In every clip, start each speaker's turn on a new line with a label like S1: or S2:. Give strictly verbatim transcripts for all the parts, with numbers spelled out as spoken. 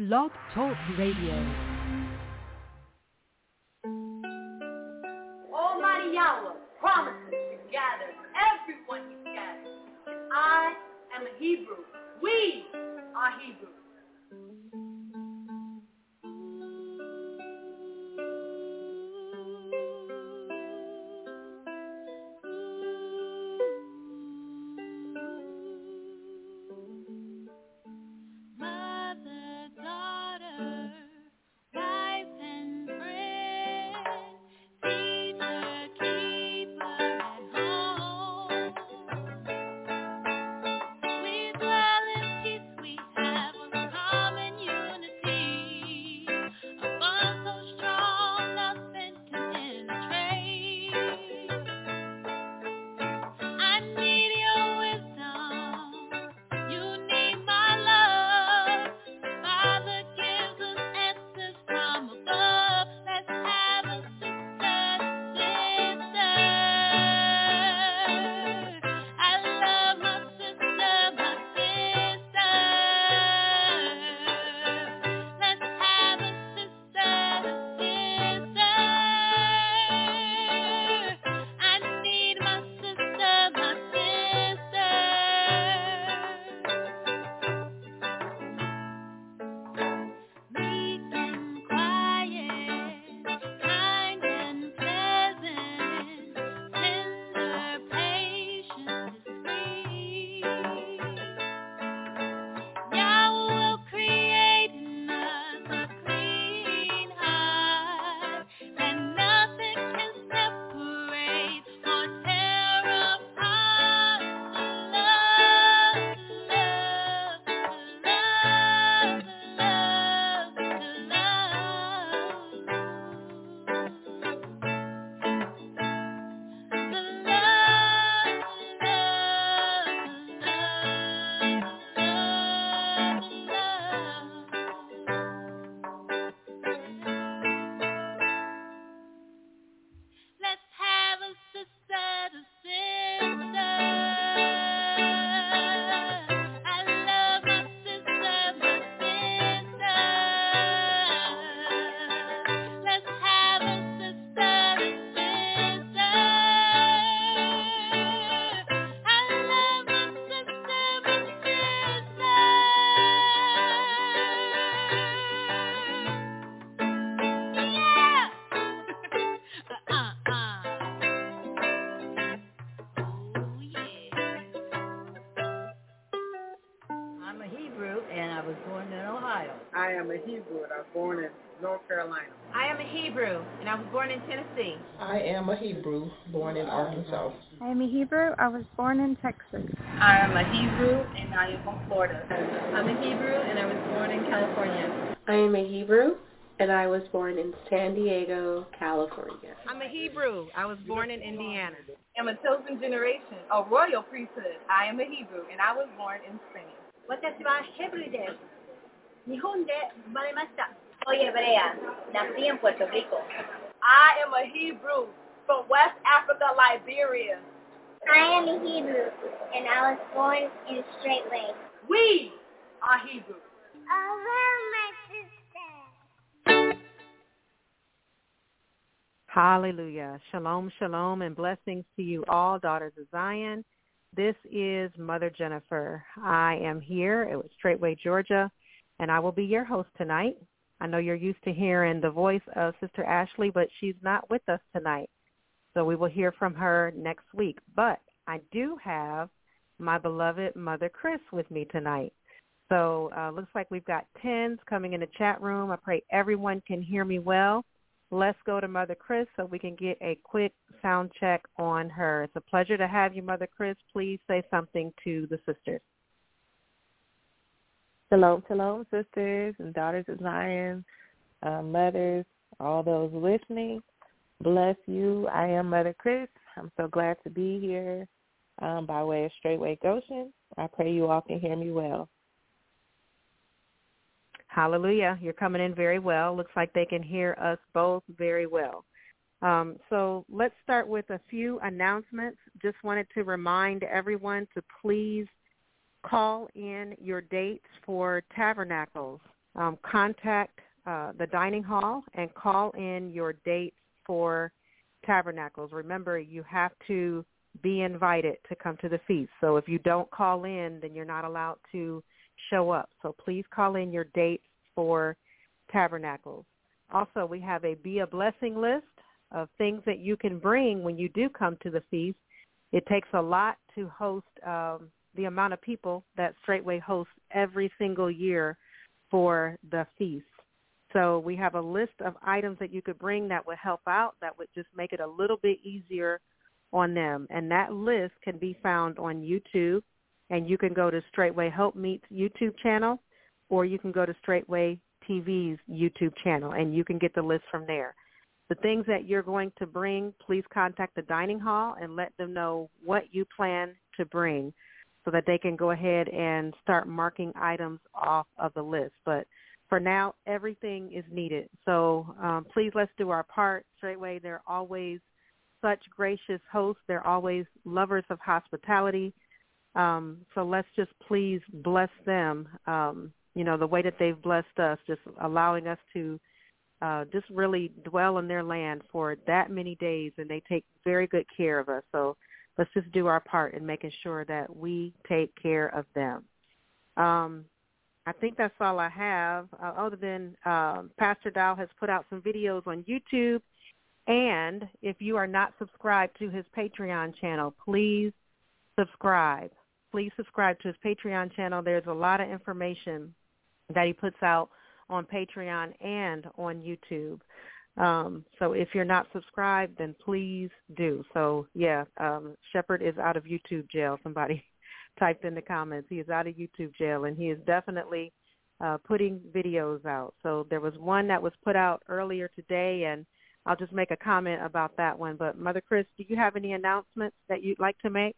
S1: Blog Talk Radio.
S2: Almighty Yahweh promises to gather everyone he gathers. And I am a Hebrew. We are Hebrew.
S3: I am a Hebrew and I was born in North Carolina.
S4: I am a Hebrew and I was born in Tennessee.
S5: I am a Hebrew born in Arkansas.
S6: I am a Hebrew. I was born in Texas.
S7: I am a Hebrew and I am from Florida.
S8: I'm a Hebrew and I was born in California.
S9: I am a Hebrew and I was born in San Diego, California.
S4: I'm a Hebrew. I was born in Indiana.
S7: I'm a chosen generation, a royal priesthood. I am a Hebrew and I was born in Spain.
S2: 私はヘブルです。日本で生まれました。
S10: Soy hebrea. Nací en Puerto Rico.
S7: I am a Hebrew from West Africa, Liberia.
S11: I am a Hebrew, and I was born in Straightway.
S2: We are Hebrew.
S11: Oh, well, my sister.
S1: Hallelujah. Shalom, shalom, and blessings to you all, daughters of Zion. This is Mother Jennifer. I am here at Straightway, Georgia, and I will be your host tonight. I know you're used to hearing the voice of Sister Ashley, but she's not with us tonight. So we will hear from her next week. But I do have my beloved Mother Chris with me tonight. So uh, looks like we've got tens coming in the chat room. I pray everyone can hear me well. Let's go to Mother Chris so we can get a quick sound check on her. It's a pleasure to have you, Mother Chris. Please say something to the sisters.
S12: Shalom, shalom, sisters and daughters of Zion, uh, mothers, all those listening. Bless you. I am Mother Chris. I'm so glad to be here um, by way of Straightway Goshen. I pray you all can hear me well.
S1: Hallelujah. You're coming in very well. Looks like they can hear us both very well. Um, so let's start with a few announcements. Just wanted to remind everyone to please call in your dates for Tabernacles. um, contact uh, the dining hall and call in your dates for Tabernacles. Remember, you have to be invited to come to the feast. So if you don't call in, then you're not allowed to show up. So please call in your dates for Tabernacles. Also, we have a Be a Blessing list of things that you can bring when you do come to the feast. It takes a lot to host um, the amount of people that Straightway hosts every single year for the feast. So we have a list of items that you could bring that would help out, that would just make it a little bit easier on them. And that list can be found on YouTube, and you can go to Straightway Help Meets YouTube channel, or you can go to Straightway T V's YouTube channel, and you can get the list from there. The things that you're going to bring, please contact the dining hall and let them know what you plan to bring so that they can go ahead and start marking items off of the list. But for now, everything is needed. So um, please let's do our part. Straightway, they're always such gracious hosts. They're always lovers of hospitality. Um, so let's just please bless them, um, you know, the way that they've blessed us, just allowing us to uh, just really dwell in their land for that many days, and they take very good care of us. So let's just do our part in making sure that we take care of them. Um, I think that's all I have, uh, other than um, Pastor Dow has put out some videos on YouTube. And if you are not subscribed to his Patreon channel, please subscribe. Please subscribe to his Patreon channel. There's a lot of information that he puts out on Patreon and on YouTube. Um, so if you're not subscribed, then please do. So, yeah, um, Shepherd is out of YouTube jail. Somebody typed in the comments. He is out of YouTube jail, and he is definitely uh, putting videos out. So there was one that was put out earlier today, and I'll just make a comment about that one. But, Mother Chris, do you have any announcements that you'd like to make?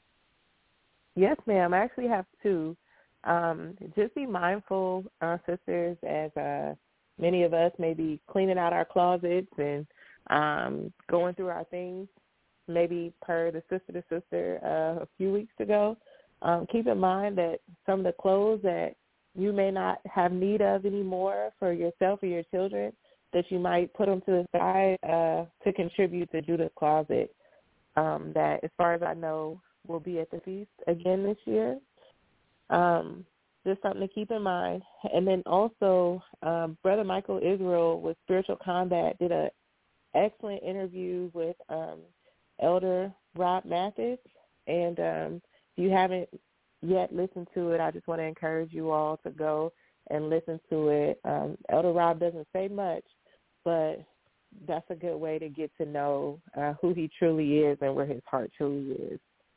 S12: Yes, ma'am. I actually have two. Um, just be mindful, uh, sisters, as uh, many of us may be cleaning out our closets and um, going through our things, maybe per the Sister to Sister uh, a few weeks ago. Um, keep in mind that some of the clothes that you may not have need of anymore for yourself or your children, that you might put them to the side uh, to contribute to Judah's Closet, um, that, as far as I know, will be at the feast again this year. Um, just something to keep in mind. And then also, um, Brother Michael Israel with Spiritual Combat did an excellent interview with um, Elder Rob Mathis. And um, if you haven't yet listened to it, I just want to encourage you all to go and listen to it. Um, Elder Rob doesn't say much, but that's a good way to get to know uh, who he truly is and where his heart truly is.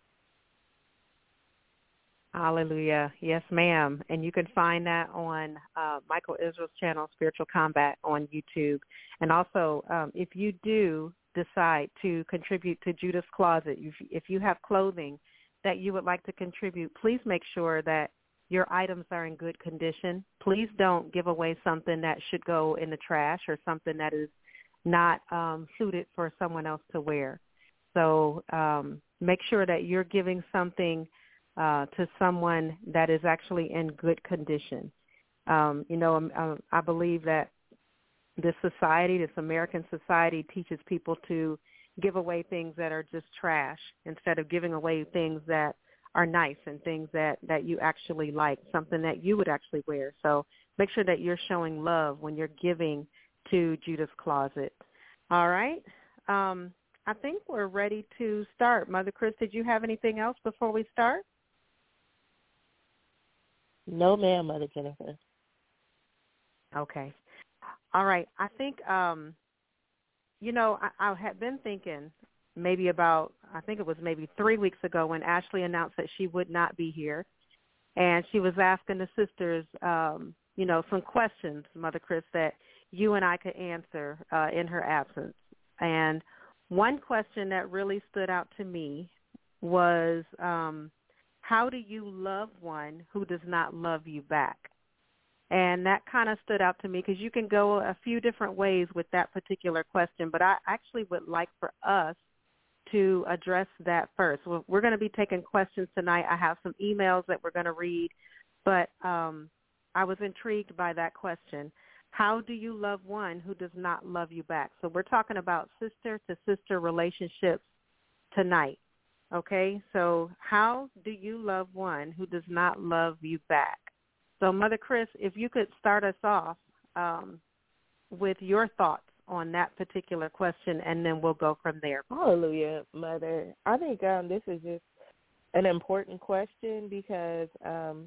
S1: Hallelujah. Yes, ma'am. And you can find that on uh, Michael Israel's channel, Spiritual Combat, on YouTube. And also, um, if you do decide to contribute to Judah's Closet, if, if you have clothing that you would like to contribute, please make sure that your items are in good condition. Please don't give away something that should go in the trash or something that is not um, suited for someone else to wear. So um, make sure that you're giving something Uh, to someone that is actually in good condition. Um, you know, um, I believe that this society, this American society, teaches people to give away things that are just trash instead of giving away things that are nice and things that, that you actually like, something that you would actually wear. So make sure that you're showing love when you're giving to Judah's Closet. All right. Um, I think we're ready to start. Mother Chris, did you have anything else before we start?
S12: No, ma'am, Mother Jennifer.
S1: Okay. All right. I think, um, you know, I, I had been thinking maybe about, I think it was maybe three weeks ago when Ashley announced that she would not be here. And she was asking the sisters, um, you know, some questions, Mother Chris, that you and I could answer uh, in her absence. And one question that really stood out to me was, um, how do you love one who does not love you back? And that kind of stood out to me because you can go a few different ways with that particular question, but I actually would like for us to address that first. Well, we're going to be taking questions tonight. I have some emails that we're going to read, but um, I was intrigued by that question. How do you love one who does not love you back? So we're talking about sister-to-sister relationships tonight, okay? So how do you love one who does not love you back? So, Mother Chris, if you could start us off um, with your thoughts on that particular question, and then we'll go from there.
S12: Hallelujah, Mother. I think um, this is just an important question because um,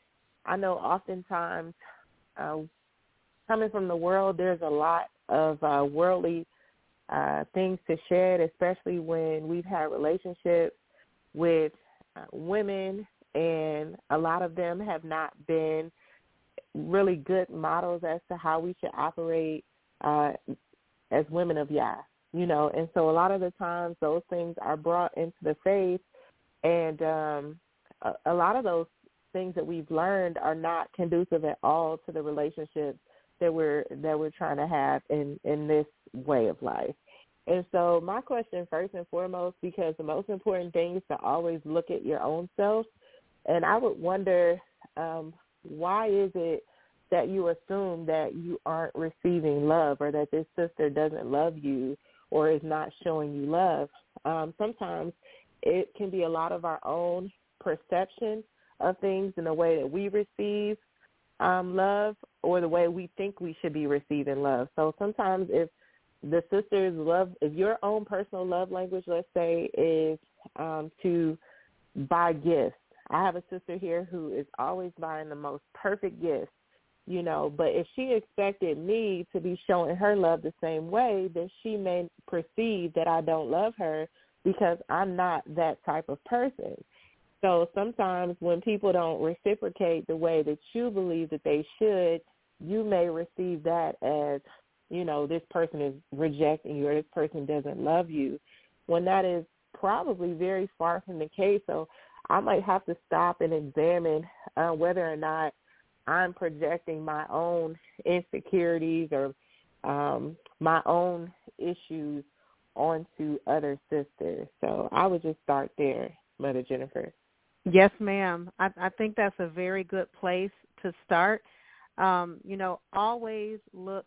S12: I know oftentimes uh, coming from the world, there's a lot of uh, worldly uh, things to shed, especially when we've had relationships with uh, women, and a lot of them have not been really good models as to how we should operate uh, as women of Yah, you know. And so a lot of the times those things are brought into the faith, and um, a, a lot of those things that we've learned are not conducive at all to the relationships that we're that we're trying to have in, in this way of life. And so my question first and foremost, because the most important thing is to always look at your own self, and I would wonder um, why is it that you assume that you aren't receiving love, or that this sister doesn't love you or is not showing you love? Um, sometimes it can be a lot of our own perception of things in the way that we receive um, love, or the way we think we should be receiving love. So sometimes if the sister's love, if your own personal love language, let's say, is um, to buy gifts. I have a sister here who is always buying the most perfect gifts, you know, but if she expected me to be showing her love the same way, then she may perceive that I don't love her because I'm not that type of person. So sometimes when people don't reciprocate the way that you believe that they should, you may receive that as, you know, this person is rejecting you, or this person doesn't love you, when that is probably very far from the case. So I might have to stop and examine uh, whether or not I'm projecting my own insecurities or um, my own issues onto other sisters. So I would just start there, Mother Jennifer.
S1: Yes, ma'am. I, I think that's a very good place to start. Um, you know, always look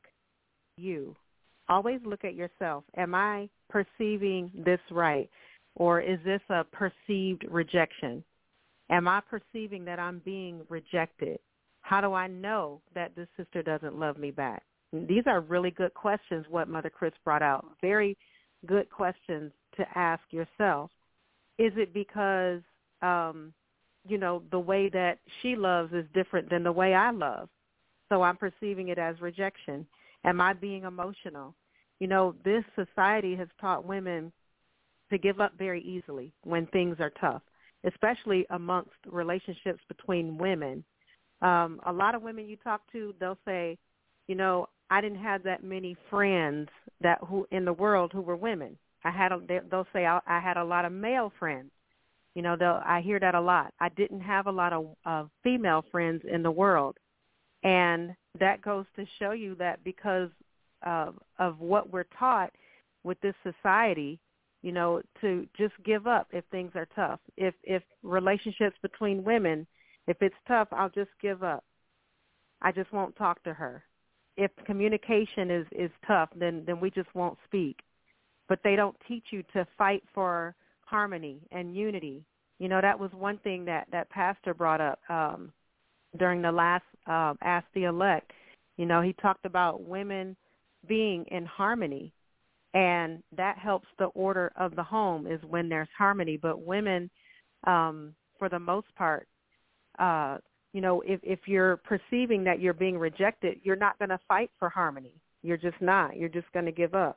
S1: you. Always look at yourself. Am I perceiving this right? Or is this a perceived rejection? Am I perceiving that I'm being rejected? How do I know that this sister doesn't love me back? These are really good questions, what Mother Chris brought out. Very good questions to ask yourself. Is it because, um, you know, the way that she loves is different than the way I love? So I'm perceiving it as rejection. Am I being emotional? You know, this society has taught women to give up very easily when things are tough, especially amongst relationships between women. Um, a lot of women you talk to, they'll say, you know, I didn't have that many friends that who in the world who were women. I had, a, they'll say I, I had a lot of male friends. You know, they'll, I hear that a lot. I didn't have a lot of uh, female friends in the world. And that goes to show you that because of, of what we're taught with this society, you know, to just give up if things are tough. If if relationships between women, if it's tough, I'll just give up. I just won't talk to her. If communication is, is tough, then, then we just won't speak. But they don't teach you to fight for harmony and unity. You know, that was one thing that, that Pastor brought up um, during the last uh, Ask the Elect. You know, he talked about women being in harmony, and that helps the order of the home is when there's harmony. But women, um, for the most part, uh, you know, if, if you're perceiving that you're being rejected, you're not going to fight for harmony. You're just not. You're just going to give up.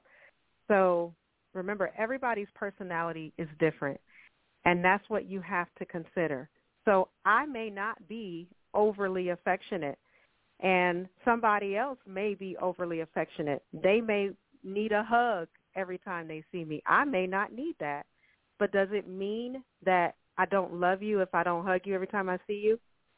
S1: So remember, everybody's personality is different, and that's what you have to consider. So I may not be overly affectionate, and somebody else may be overly affectionate. They may need a hug every time they see me. I may not need that. But does it mean that I don't love you if I don't hug you every time I see you?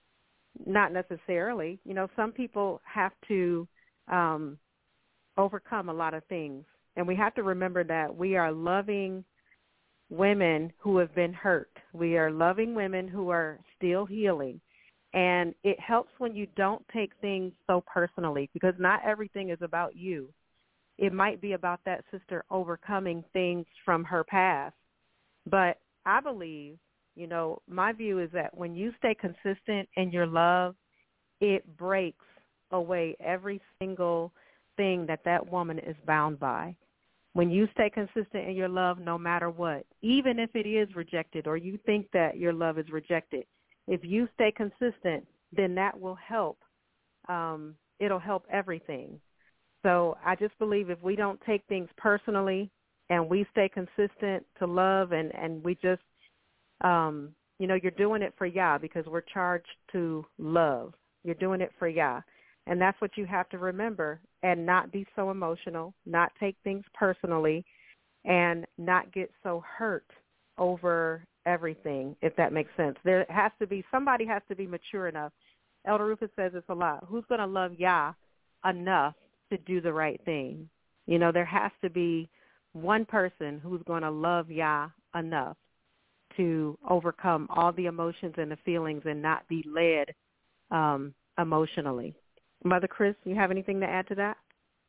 S1: Not necessarily. You know, some people have to um, overcome a lot of things. And we have to remember that we are loving women who have been hurt. We are loving women who are still healing. And it helps when you don't take things so personally, because not everything is about you. It might be about that sister overcoming things from her past. But I believe, you know, my view is that when you stay consistent in your love, it breaks away every single thing that that woman is bound by. When you stay consistent in your love, no matter what, even if it is rejected or you think that your love is rejected, if you stay consistent, then that will help. Um, it'll help everything. So I just believe if we don't take things personally and we stay consistent to love and, and we just, um, you know, you're doing it for Yah because we're charged to love. You're doing it for Yah. And that's what you have to remember, and not be so emotional, not take things personally, and not get so hurt over everything, if that makes sense. There has to be, somebody has to be mature enough. Elder Rufus says this a lot. Who's going to love Yah enough to do the right thing? You know, there has to be one person who's going to love Yah enough to overcome all the emotions and the feelings and not be led um, emotionally. Mother Chris, you have anything to add to that?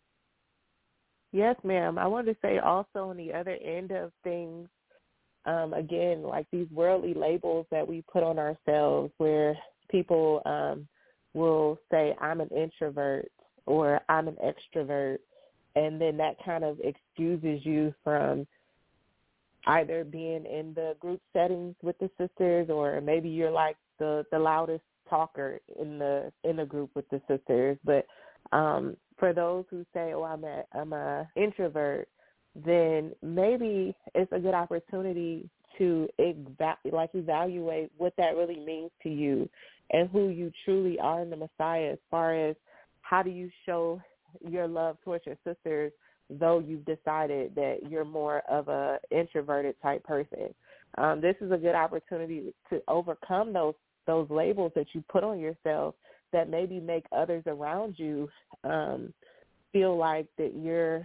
S12: Yes, ma'am. I wanted to say also on the other end of things, um, again, like these worldly labels that we put on ourselves where people um, will say, I'm an introvert or I'm an extrovert, and then that kind of excuses you from either being in the group settings with the sisters, or maybe you're like the, the loudest talker in the in the group with the sisters. But um, for those who say, oh, I'm a I'm a introvert, then maybe it's a good opportunity to eva- like evaluate what that really means to you and who you truly are in the Messiah, as far as how do you show your love towards your sisters, though you've decided that you're more of a introverted type person. Um, this is a good opportunity to overcome those those labels that you put on yourself that maybe make others around you um, feel like that you're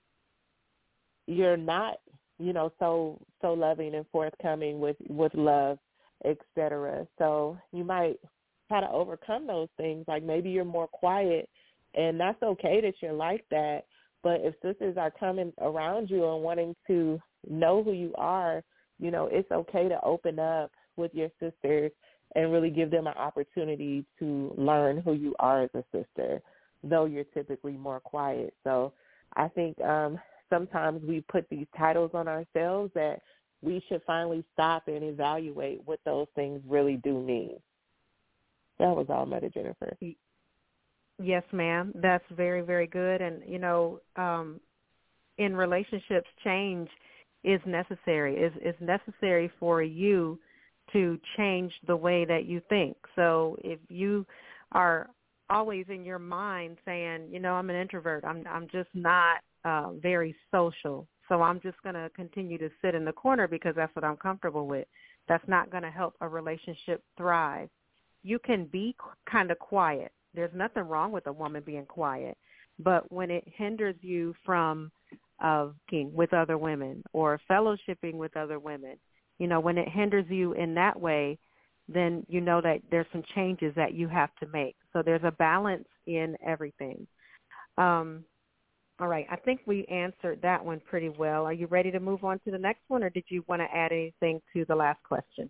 S12: you're not, you know, so so loving and forthcoming with, with love, et cetera. So you might try to overcome those things. Like maybe you're more quiet, and that's okay that you're like that. But if sisters are coming around you and wanting to know who you are, you know, it's okay to open up with your sisters and really give them an opportunity to learn who you are as a sister, though you're typically more quiet. So I think um, sometimes we put these titles on ourselves that we should finally stop and evaluate what those things really do mean. That was all, Mother Jennifer.
S1: Yes, ma'am. That's very, very good. And, you know, um, in relationships, change is necessary. It's, it's necessary for you to change the way that you think. So if you are always in your mind saying, you know, I'm an introvert, I'm I'm just not uh, very social, so I'm just going to continue to sit in the corner because that's what I'm comfortable with, that's not going to help a relationship thrive. You can be kind of quiet. There's nothing wrong with a woman being quiet, but when it hinders you from uh, being with other women or fellowshipping with other women, you know, when it hinders you in that way, then you know that there's some changes that you have to make. So there's a balance in everything. Um, all right. I think we answered that one pretty well. Are you ready to move on to the next one, or did you want to add anything to the last question?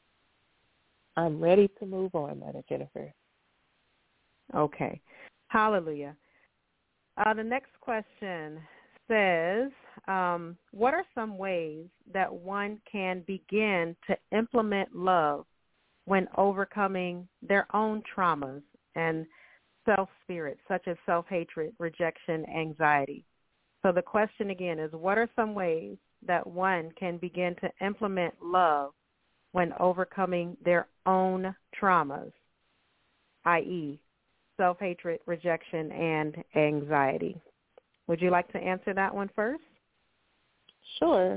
S12: I'm ready to move on, Mother Jennifer.
S1: Okay. Hallelujah. Uh, the next question says, um, what are some ways that one can begin to implement love when overcoming their own traumas and self-spirit, such as self-hatred, rejection, anxiety? So the question again is, what are some ways that one can begin to implement love when overcoming their own traumas, that is self-hatred, rejection, and anxiety? Would you like to answer that one first?
S12: Sure.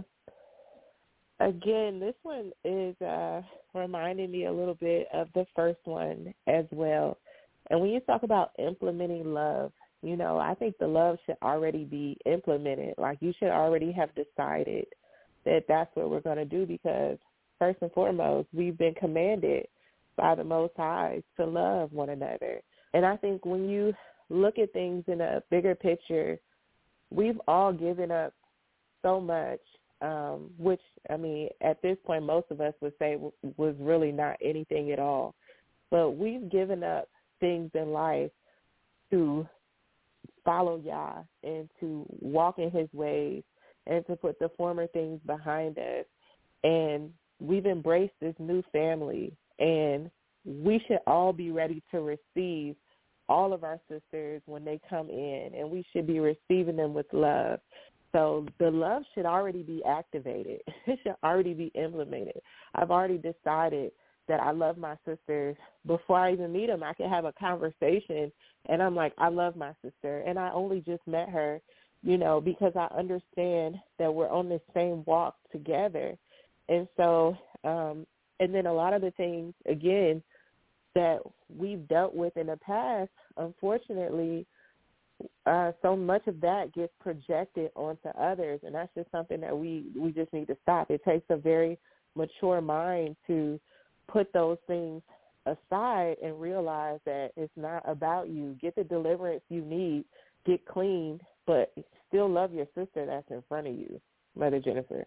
S12: Again, this one is uh, reminding me a little bit of the first one as well. And when you talk about implementing love, you know, I think the love should already be implemented. Like you should already have decided that that's what we're going to do, because first and foremost, we've been commanded by the Most High to love one another. And I think when you look at things in a bigger picture, we've all given up so much, um, which, I mean, at this point, most of us would say w- was really not anything at all. But we've given up things in life to follow Yah and to walk in his ways and to put the former things behind us. And we've embraced this new family, and we should all be ready to receive all of our sisters when they come in, and we should be receiving them with love. So the love should already be activated. It should already be implemented. I've already decided that I love my sisters. Before I even meet them, I can have a conversation, and I'm like, I love my sister, and I only just met her, you know, because I understand that we're on the same walk together. And so, um, and then a lot of the things, again, that we've dealt with in the past, unfortunately, uh, so much of that gets projected onto others, and that's just something that we, we just need to stop. It takes a very mature mind to put those things aside and realize that it's not about you. Get the deliverance you need, get clean, but still love your sister that's in front of you, Mother Jennifer.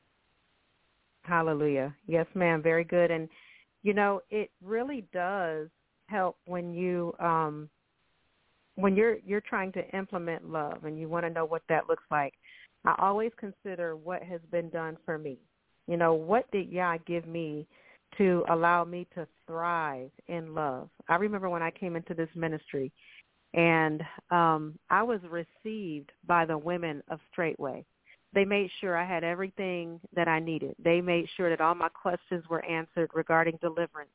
S1: Hallelujah. Yes, ma'am. Very good. And, you know, it really does help when you um, when you're you're trying to implement love and you want to know what that looks like. I always consider what has been done for me. You know, what did Yah give me to allow me to thrive in love? I remember when I came into this ministry, and um, I was received by the women of Straightway. They made sure I had everything that I needed. They made sure that all my questions were answered regarding deliverance.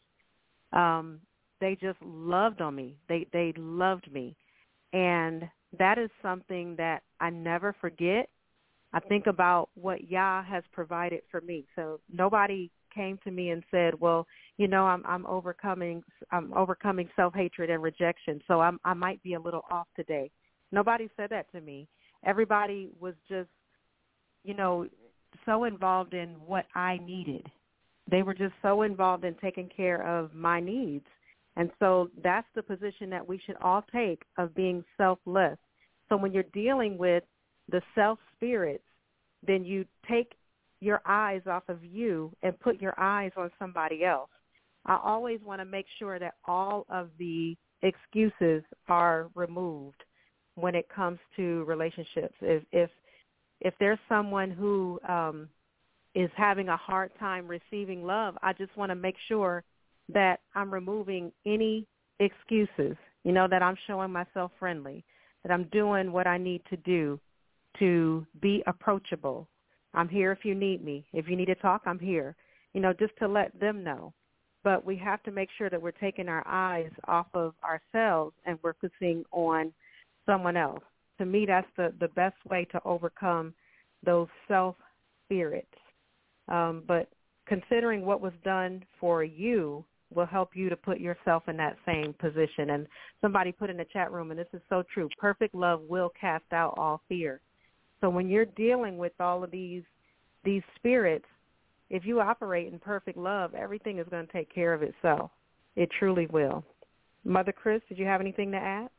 S1: Um, they just loved on me. They they loved me. And that is something that I never forget. I think about what Yah has provided for me. So nobody came to me and said, well, you know, I'm I'm overcoming I'm overcoming self-hatred and rejection, so I'm, I might be a little off today. Nobody said that to me. Everybody was just, you know, so involved in what I needed. They were just so involved in taking care of my needs. And so that's the position that we should all take, of being selfless. So when you're dealing with the self spirits, then you take your eyes off of you and put your eyes on somebody else. I always want to make sure that all of the excuses are removed when it comes to relationships. If if if there's someone who um, is having a hard time receiving love, I just want to make sure that I'm removing any excuses, you know, that I'm showing myself friendly, that I'm doing what I need to do to be approachable. I'm here if you need me. If you need to talk, I'm here, you know, just to let them know. But we have to make sure that we're taking our eyes off of ourselves and we're focusing on someone else. To me, that's the, the best way to overcome those self-spirits. Um, but considering what was done for you will help you to put yourself in that same position. And somebody put in the chat room, and this is so true, perfect love will cast out all fear. So when you're dealing with all of these these spirits, if you operate in perfect love, everything is going to take care of itself. It truly will. Mother Chris, did you have anything to add?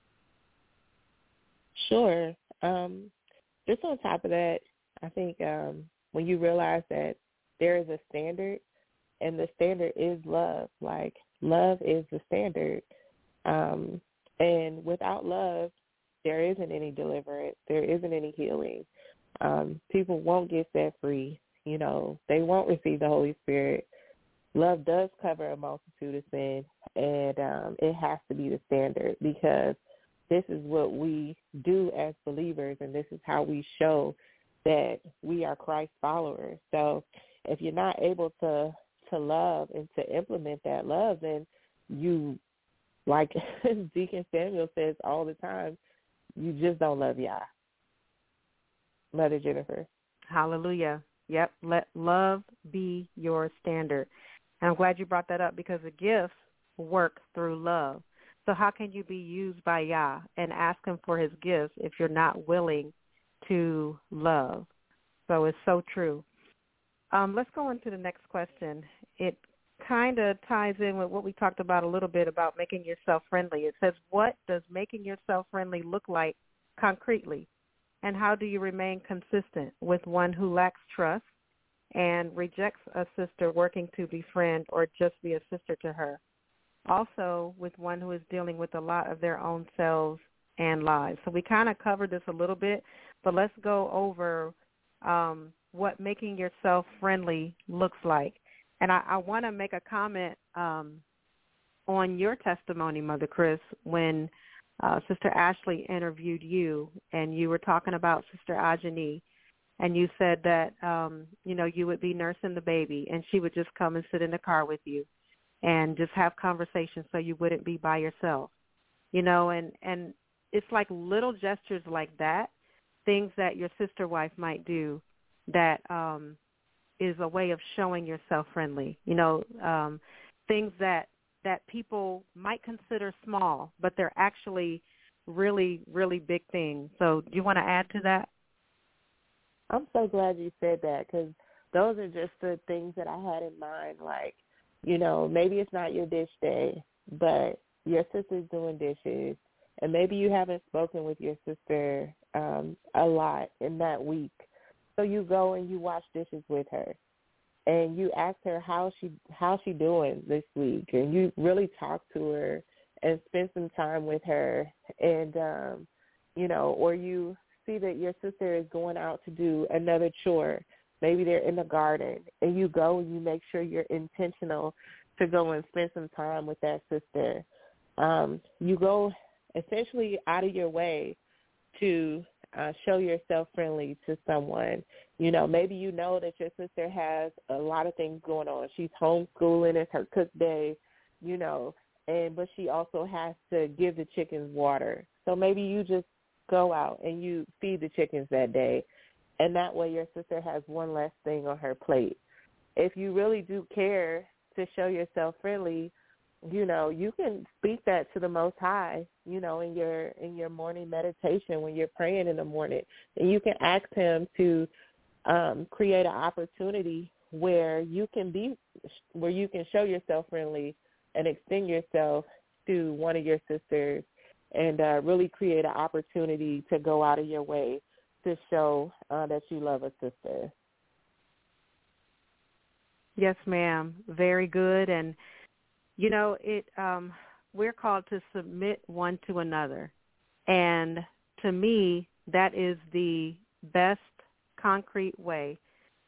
S12: Sure. Um, just on top of that, I think um, when you realize that there is a standard, and the standard is love, like love is the standard. Um, and without love, there isn't any deliverance. There isn't any healing. Um, people won't get set free. You know, they won't receive the Holy Spirit. Love does cover a multitude of sin, and um, it has to be the standard, because this is what we do as believers, and this is how we show that we are Christ followers. So if you're not able to, to love and to implement that love, then you, like Deacon Samuel says all the time, you just don't love Yah. Mother Jennifer.
S1: Hallelujah. Yep. Let love be your standard. And I'm glad you brought that up, because the gifts work through love. So how can you be used by Yah and ask him for his gifts if you're not willing to love? So it's so true. Um, let's go into the next question. It kind of ties in with what we talked about a little bit about making yourself friendly. It says, what does making yourself friendly look like concretely? And how do you remain consistent with one who lacks trust and rejects a sister working to befriend or just be a sister to her? Also with one who is dealing with a lot of their own selves and lives. So we kind of covered this a little bit, but let's go over um, what making yourself friendly looks like. And I, I want to make a comment um, on your testimony, Mother Chris, when uh, Sister Ashley interviewed you, and you were talking about Sister Ajani, and you said that, um, you know, you would be nursing the baby, and she would just come and sit in the car with you and just have conversations so you wouldn't be by yourself, you know, and, and it's like little gestures like that, things that your sister wife might do that um, is a way of showing yourself friendly, you know, um, things that, that people might consider small, but they're actually really, really big things. So do you want to add to that?
S12: I'm so glad you said that, because those are just the things that I had in mind. Like, you know, maybe it's not your dish day, but your sister's doing dishes, and maybe you haven't spoken with your sister um, a lot in that week. So you go and you wash dishes with her, and you ask her how she how she doing this week, and you really talk to her and spend some time with her, and um, you know, or you see that your sister is going out to do another chore. Maybe they're in the garden, and you go and you make sure you're intentional to go and spend some time with that sister. Um, you go essentially out of your way to uh, show yourself friendly to someone. You know, maybe you know that your sister has a lot of things going on. She's homeschooling, it's her cook day, you know, and but she also has to give the chickens water. So maybe you just go out and you feed the chickens that day, and that way your sister has one less thing on her plate. If you really do care to show yourself friendly, you know, you can speak that to the Most High, you know, in your in your morning meditation when you're praying in the morning. And you can ask him to um, create an opportunity where you can be, where you can show yourself friendly and extend yourself to one of your sisters, and uh, really create an opportunity to go out of your way to show uh, that you love a sister.
S1: Yes, ma'am. Very good. And, you know, it um, we're called to submit one to another. And to me, that is the best concrete way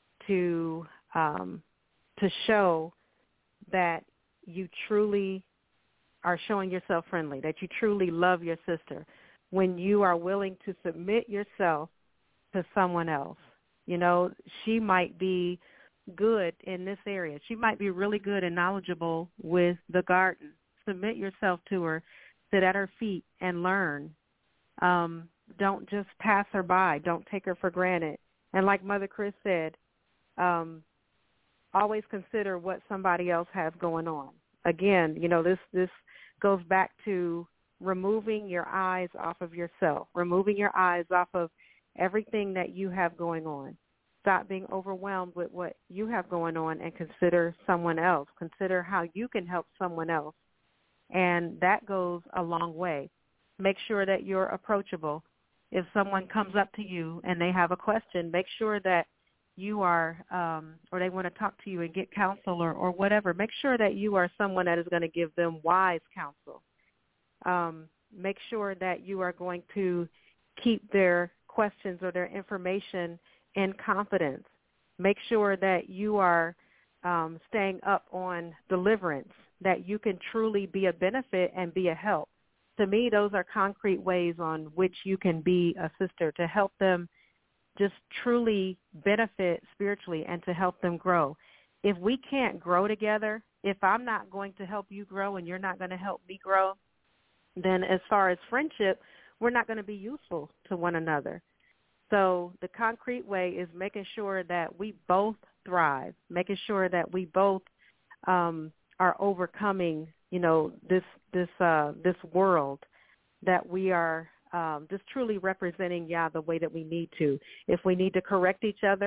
S1: to um, to show that you truly are showing yourself friendly, that you truly love your sister, when you are willing to submit yourself to someone else. You know, she might be good in this area. She might be really good and knowledgeable with the garden. Submit yourself to her, sit at her feet and learn. Um, don't just pass her by. Don't take her for granted. And like Mother Chris said, um, always consider what somebody else has going on. Again, you know, this, this goes back to removing your eyes off of yourself, removing your eyes off of everything that you have going on. Stop being overwhelmed with what you have going on and consider someone else. Consider how you can help someone else. And that goes a long way. Make sure that you're approachable. If someone comes up to you and they have a question, make sure that you are, um, or they want to talk to you and get counsel or, or whatever, make sure that you are someone that is going to give them wise counsel. Um, make sure that you are going to keep their questions or their information in confidence. Make sure that you are um, staying up on deliverance, that you can truly be a benefit and be a help. To me, those are concrete ways on which you can be a sister, to help them just truly benefit spiritually and to help them grow. If we can't grow together, if I'm not going to help you grow and you're not going to help me grow, then as far as friendship, we're not going to be useful to one another. So the concrete way is making sure that we both thrive, making sure that we both um, are overcoming, you know, this this uh, this world, that we are um, just truly representing Yah the way that we need to. If we need to correct each other,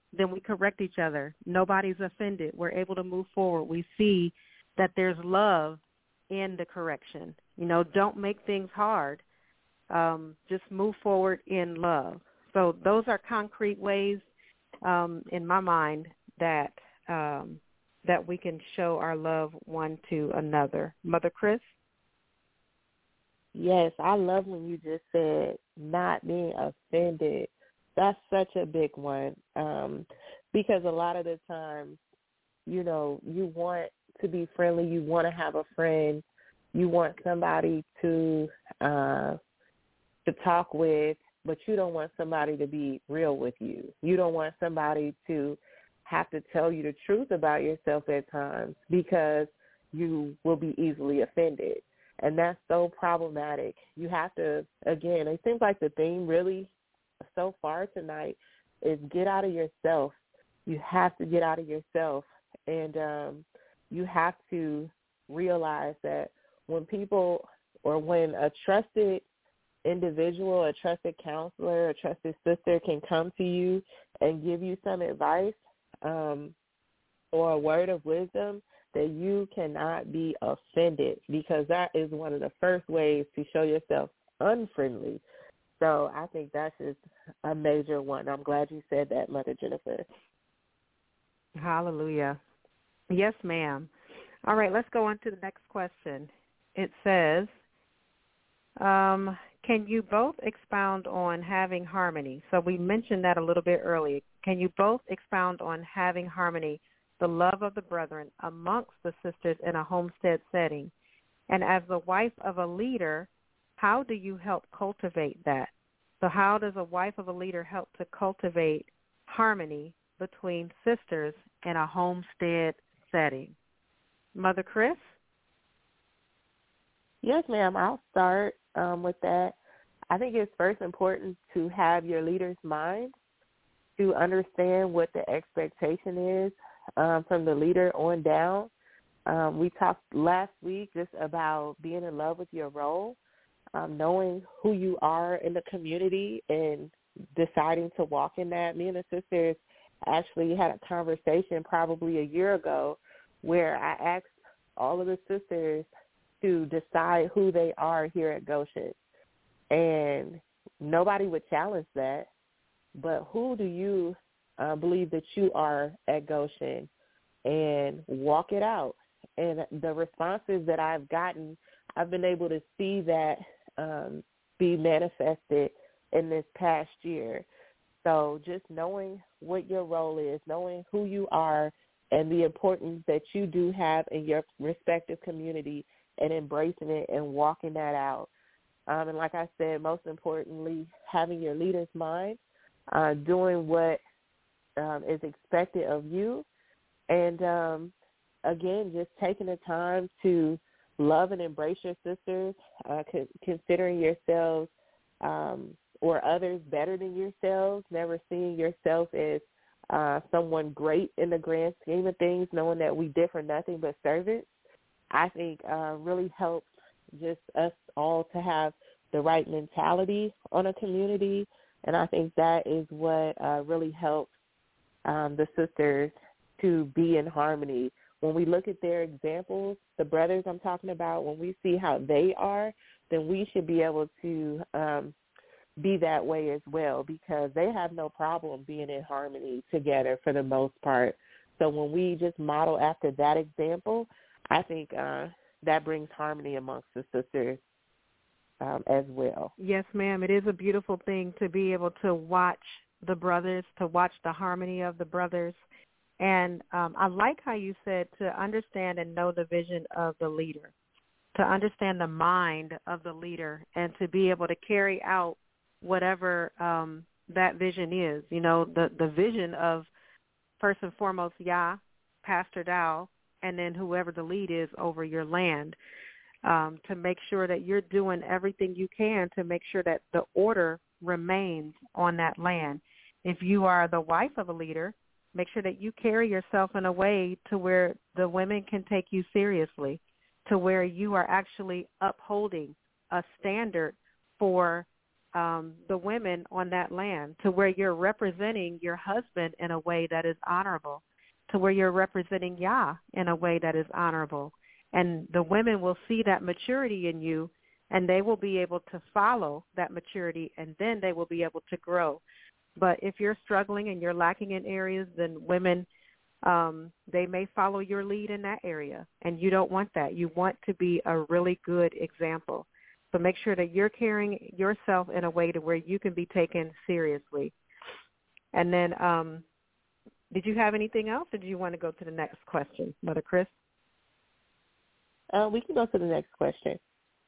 S1: then we correct each other. Nobody's offended. We're able to move forward. We see that there's love in the correction. You know, don't make things hard. Um, just move forward in love. So those are concrete ways, um, in my mind, that um, that we can show our love one to another. Mother Chris?
S12: Yes, I love when you just said not being offended. That's such a big one, um, because a lot of the times, you know, you want to be friendly, you want to have a friend, you want somebody to uh, to talk with, but you don't want somebody to be real with you. You don't want somebody to have to tell you the truth about yourself at times because you will be easily offended. And that's so problematic. You have to, again, it seems like the theme really so far tonight is get out of yourself. You have to get out of yourself. And um, you have to realize that when people or when a trusted individual, a trusted counselor, a trusted sister can come to you and give you some advice um, or a word of wisdom, that you cannot be offended, because that is one of the first ways to show yourself unfriendly. So I think that's just a major one. I'm glad you said that, Mother Jennifer.
S1: Hallelujah. Yes, ma'am. All right, let's go on to the next question. It says, um, can you both expound on having harmony? So we mentioned that a little bit earlier. Can you both expound on having harmony, the love of the brethren amongst the sisters in a homestead setting? And as the wife of a leader, how do you help cultivate that? So how does a wife of a leader help to cultivate harmony between sisters in a homestead setting? Mother Chris?
S12: Yes, ma'am. I'll start um, with that. I think it's first important to have your leader's mind, to understand what the expectation is um, from the leader on down. Um, we talked last week just about being in love with your role, um, knowing who you are in the community and deciding to walk in that. Me and the sisters actually had a conversation probably a year ago where I asked all of the sisters to decide who they are here at Goshen. And nobody would challenge that. But who do you uh, believe that you are at Goshen? And walk it out. And the responses that I've gotten, I've been able to see that um, be manifested in this past year. So just knowing what your role is, knowing who you are, and the importance that you do have in your respective community, and embracing it and walking that out. Um, and like I said, most importantly, having your leader's mind, uh, doing what um, is expected of you, and, um, again, just taking the time to love and embrace your sisters, uh, c- considering yourselves um, or others better than yourselves, never seeing yourself as uh, someone great in the grand scheme of things, knowing that we differ nothing but servants. I think uh, really helps just us all to have the right mentality on a community, and I think that is what uh, really helps um, the sisters to be in harmony. When we look at their examples, the brothers I'm talking about, when we see how they are, then we should be able to um, be that way as well, because they have no problem being in harmony together for the most part. So when we just model after that example, I think uh, that brings harmony amongst the sisters um, as well.
S1: Yes, ma'am. It is a beautiful thing to be able to watch the brothers, to watch the harmony of the brothers. And um, I like how you said to understand and know the vision of the leader, to understand the mind of the leader, and to be able to carry out whatever um, that vision is. You know, the, the vision of, first and foremost, Yah, Pastor Dow, and then whoever the lead is over your land, um, to make sure that you're doing everything you can to make sure that the order remains on that land. If you are the wife of a leader, make sure that you carry yourself in a way to where the women can take you seriously, to where you are actually upholding a standard for um, the women on that land, to where you're representing your husband in a way that is honorable, to where you're representing Yah in a way that is honorable. And the women will see that maturity in you, and they will be able to follow that maturity, and then they will be able to grow. But if you're struggling and you're lacking in areas, then women, um, they may follow your lead in that area, and you don't want that. You want to be a really good example. So make sure that you're carrying yourself in a way to where you can be taken seriously. And then um, did you have anything else, or do you want to go to the next question, Mother Chris?
S12: Uh, we can go to the next question.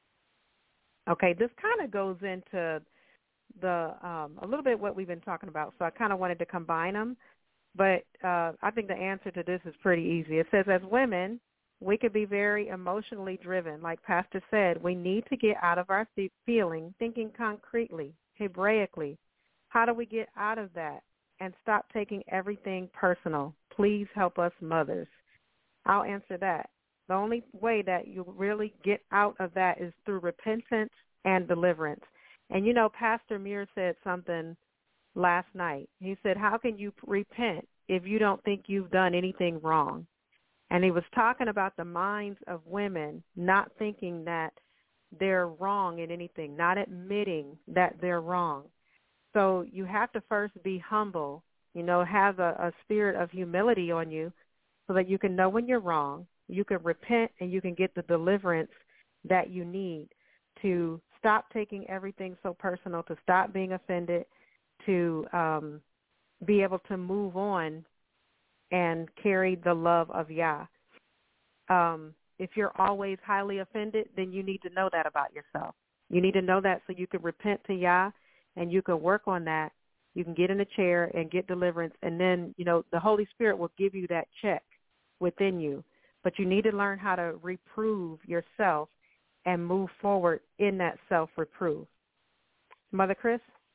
S1: Okay, this kind of goes into the um, a little bit what we've been talking about, so I kind of wanted to combine them. But uh, I think the answer to this is pretty easy. It says, as women, we could be very emotionally driven. Like Pastor said, we need to get out of our feeling, thinking concretely, Hebraically. How do we get out of that and stop taking everything personal? Please help us mothers. I'll answer that. The only way that you really get out of that is through repentance and deliverance. And, you know, Pastor Muir said something last night. He said, how can you repent if you don't think you've done anything wrong? And he was talking about the minds of women not thinking that they're wrong in anything, not admitting that they're wrong. So you have to first be humble, you know, have a, a spirit of humility on you so that you can know when you're wrong, you can repent, and you can get the deliverance that you need to stop taking everything so personal, to stop being offended, to um, be able to move on and carry the love of Yah. Um, if you're always highly offended, then you need to know that about yourself. You need to know that so you can repent to Yah, and you can work on that. You can get in a chair and get deliverance, and then, you know, the Holy Spirit will give you that check within you. But you need to learn how to reprove yourself and move forward in that self-reprove. Mother Chris?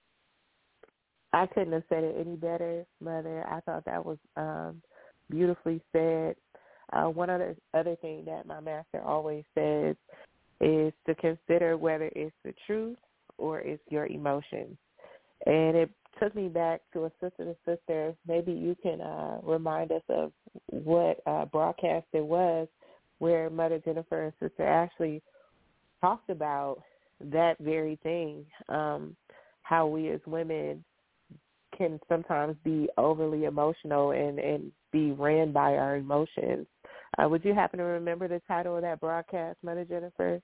S12: I couldn't have said it any better, Mother. I thought that was um, beautifully said. Uh, one other other thing that my master always says is to consider whether it's the truth or it's your emotions. And it took me back to a sister to sister. Maybe you can uh, remind us of what uh, broadcast it was where Mother Jennifer and Sister Ashley talked about that very thing, um, how we as women can sometimes be overly emotional and, and be ran by our emotions. Uh, would you happen to remember the title of that broadcast, Mother Jennifer?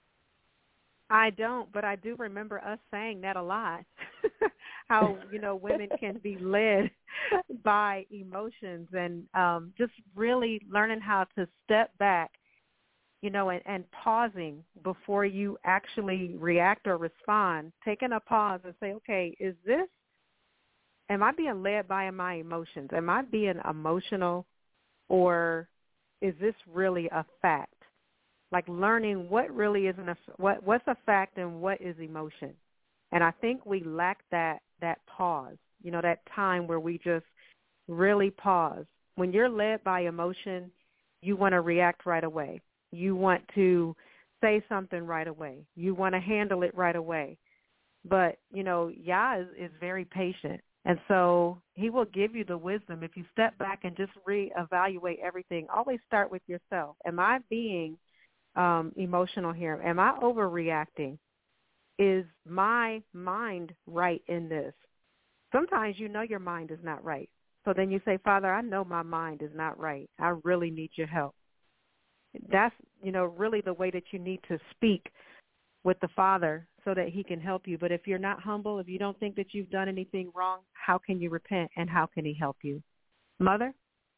S1: I don't, but I do remember us saying that a lot, how, you know, women can be led by emotions, and um, just really learning how to step back, you know, and, and pausing before you actually react or respond, taking a pause and say, okay, is this, am I being led by my emotions? Am I being emotional, or is this really a fact? Like learning what really is a, what what's a fact and what is emotion. And I think we lack that that pause, you know, that time where we just really pause. When you're led by emotion, you want to react right away. You want to say something right away. You want to handle it right away. But, you know, Yah is, is very patient. And so he will give you the wisdom if you step back and just reevaluate everything. Always start with yourself. Am I being um, emotional here? Am I overreacting? Is my mind right in this? Sometimes you know your mind is not right. So then you say, Father, I know my mind is not right. I really need your help. That's, you know, really the way that you need to speak with the Father so that he can help you. But if you're not humble, if you don't think that you've done anything wrong, how can you repent and how can he help you? Mother?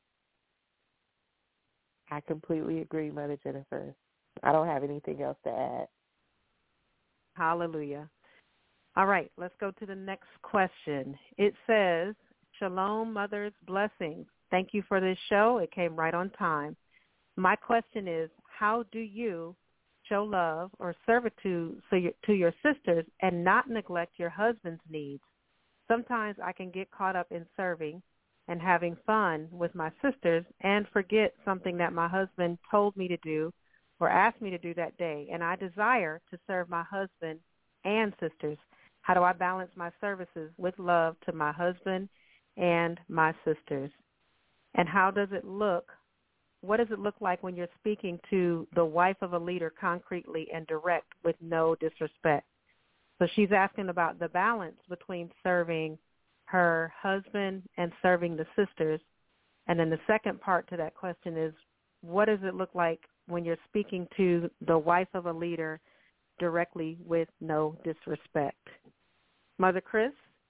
S12: I completely agree, Mother Jennifer. I don't have anything else to add.
S1: Hallelujah. All right, let's go to the next question. It says, Shalom, Mother's blessings. Thank you for this show. It came right on time. My question is, how do you show love or servitude to your sisters and not neglect your husband's needs? Sometimes I can get caught up in serving and having fun with my sisters and forget something that my husband told me to do or asked me to do that day, and I desire to serve my husband and sisters. How do I balance my services with love to my husband and my sisters? And how does it look? What does it look like when you're speaking to the wife of a leader concretely and direct with no disrespect? So she's asking about the balance between serving her husband and serving the sisters. And then the second part to that question is, what does it look like when you're speaking to the wife of a leader directly with no disrespect? Mother Chris?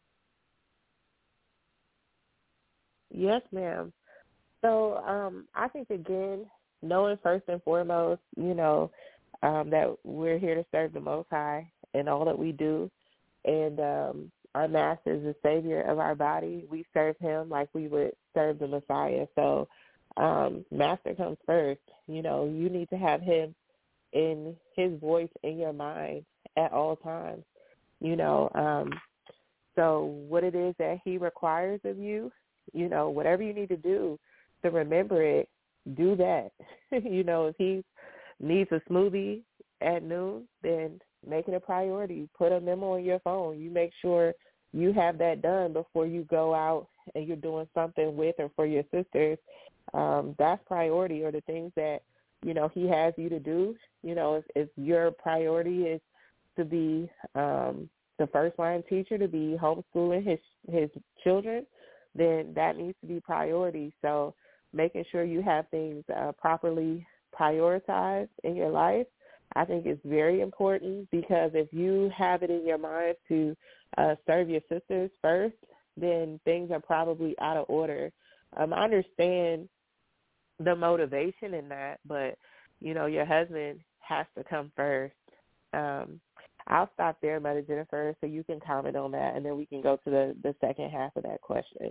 S12: Yes, ma'am. So um, I think, again, knowing first and foremost, you know, um, that we're here to serve the Most High in all that we do. And um, our Master is the Savior of our body. We serve him like we would serve the Messiah. So um, Master comes first. You know, you need to have him in his voice in your mind at all times. You know, um, so what it is that he requires of you, you know, whatever you need to do to remember it, do that. You know, if he needs a smoothie at noon, then make it a priority. Put a memo on your phone. You make sure you have that done before you go out and you're doing something with or for your sisters. Um, that's priority, or the things that, you know, he has you to do. You know, if, if your priority is to be um, the first-line teacher, to be homeschooling his his children, then that needs to be priority. So making sure you have things uh, properly prioritized in your life, I think is very important, because if you have it in your mind to uh, serve your sisters first, then things are probably out of order. Um, I understand the motivation in that, but, you know, your husband has to come first. Um, I'll stop there, Mother Jennifer, so you can comment on that, and then we can go to the, the second half of that question.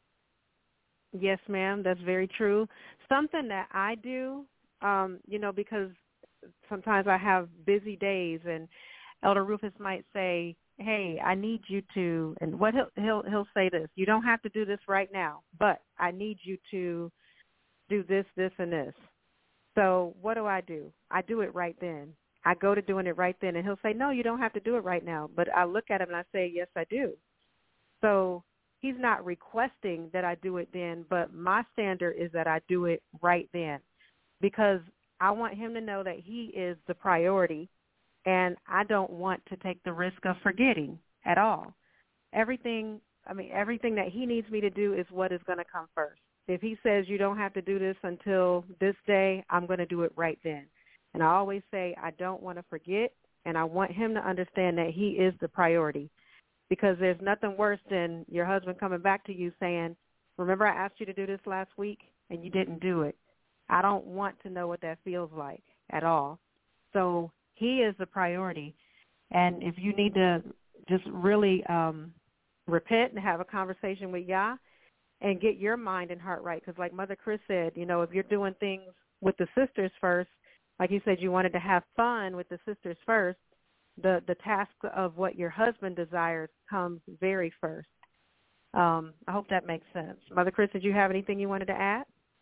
S1: Yes, ma'am, that's very true. Something that I do, um, you know, because sometimes I have busy days, and Elder Rufus might say, hey, I need you to, and what he'll, he'll, he'll say this, you don't have to do this right now, but I need you to do this, this, and this. So what do I do? I do it right then. I go to doing it right then, and he'll say, no, you don't have to do it right now. But I look at him and I say, yes, I do. So he's not requesting that I do it then, but my standard is that I do it right then, because I want him to know that he is the priority, and I don't want to take the risk of forgetting at all. Everything, I mean, everything that he needs me to do is what is going to come first. If he says you don't have to do this until this day, I'm going to do it right then. And I always say I don't want to forget, and I want him to understand that he is the priority, because there's nothing worse than your husband coming back to you saying, remember I asked you to do this last week and you didn't do it. I don't want to know what that feels like at all. So he is the priority. And if you need to just really um, repent and have a conversation with Yah and get your mind and heart right, because like Mother Chris said, you know, if you're doing things with the sisters first, like you said, you wanted to have fun with the sisters first, the, the task of what your husband desires comes very first. Um, I hope that makes sense. Mother Chris, did you have anything you wanted to add?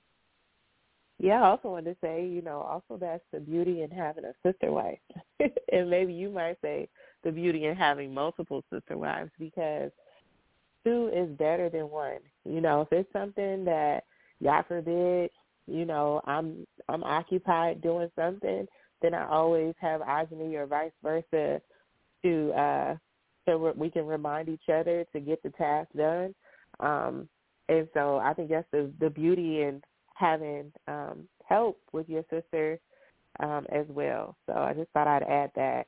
S12: Yeah, I also wanted to say, you know, also that's the beauty in having a sister wife. And maybe you might say the beauty in having multiple sister wives, because two is better than one. You know, if it's something that, God forbid, you know, I'm I'm occupied doing something, then I always have Ajani or vice versa to uh, so we can remind each other to get the task done. Um, and so I think that's the, the beauty in having um, help with your sister um, as well. So I just thought I'd add that.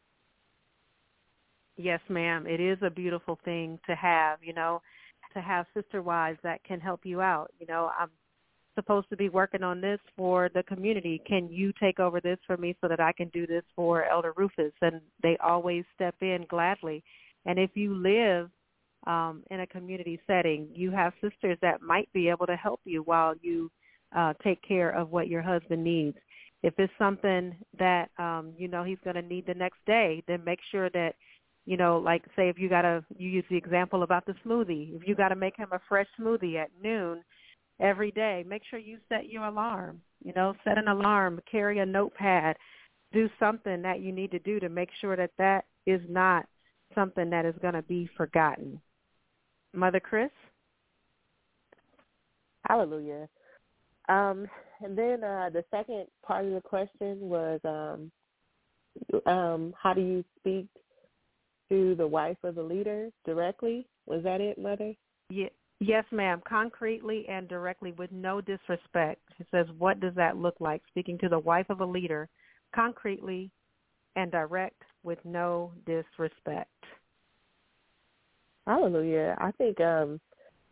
S1: Yes, ma'am. It is a beautiful thing to have, you know, to have sister wives that can help you out. You know, I'm supposed to be working on this for the community. Can you take over this for me so that I can do this for Elder Rufus? And they always step in gladly. And if you live um, in a community setting, you have sisters that might be able to help you while you uh, take care of what your husband needs. If it's something that, um, you know, he's going to need the next day, then make sure that, you know, like say if you got to, you use the example about the smoothie. If you got to make him a fresh smoothie at noon every day, make sure you set your alarm, you know, set an alarm, carry a notepad, do something that you need to do to make sure that that is not something that is going to be forgotten. Mother Chris?
S12: Hallelujah. Um, and then uh, the second part of the question was, um, um, how do you speak to the wife of the leader directly? Was that it, Mother?
S1: Yeah. Yes, ma'am, concretely and directly with no disrespect. It says, what does that look like? Speaking to the wife of a leader concretely and direct with no disrespect.
S12: Hallelujah. I think um,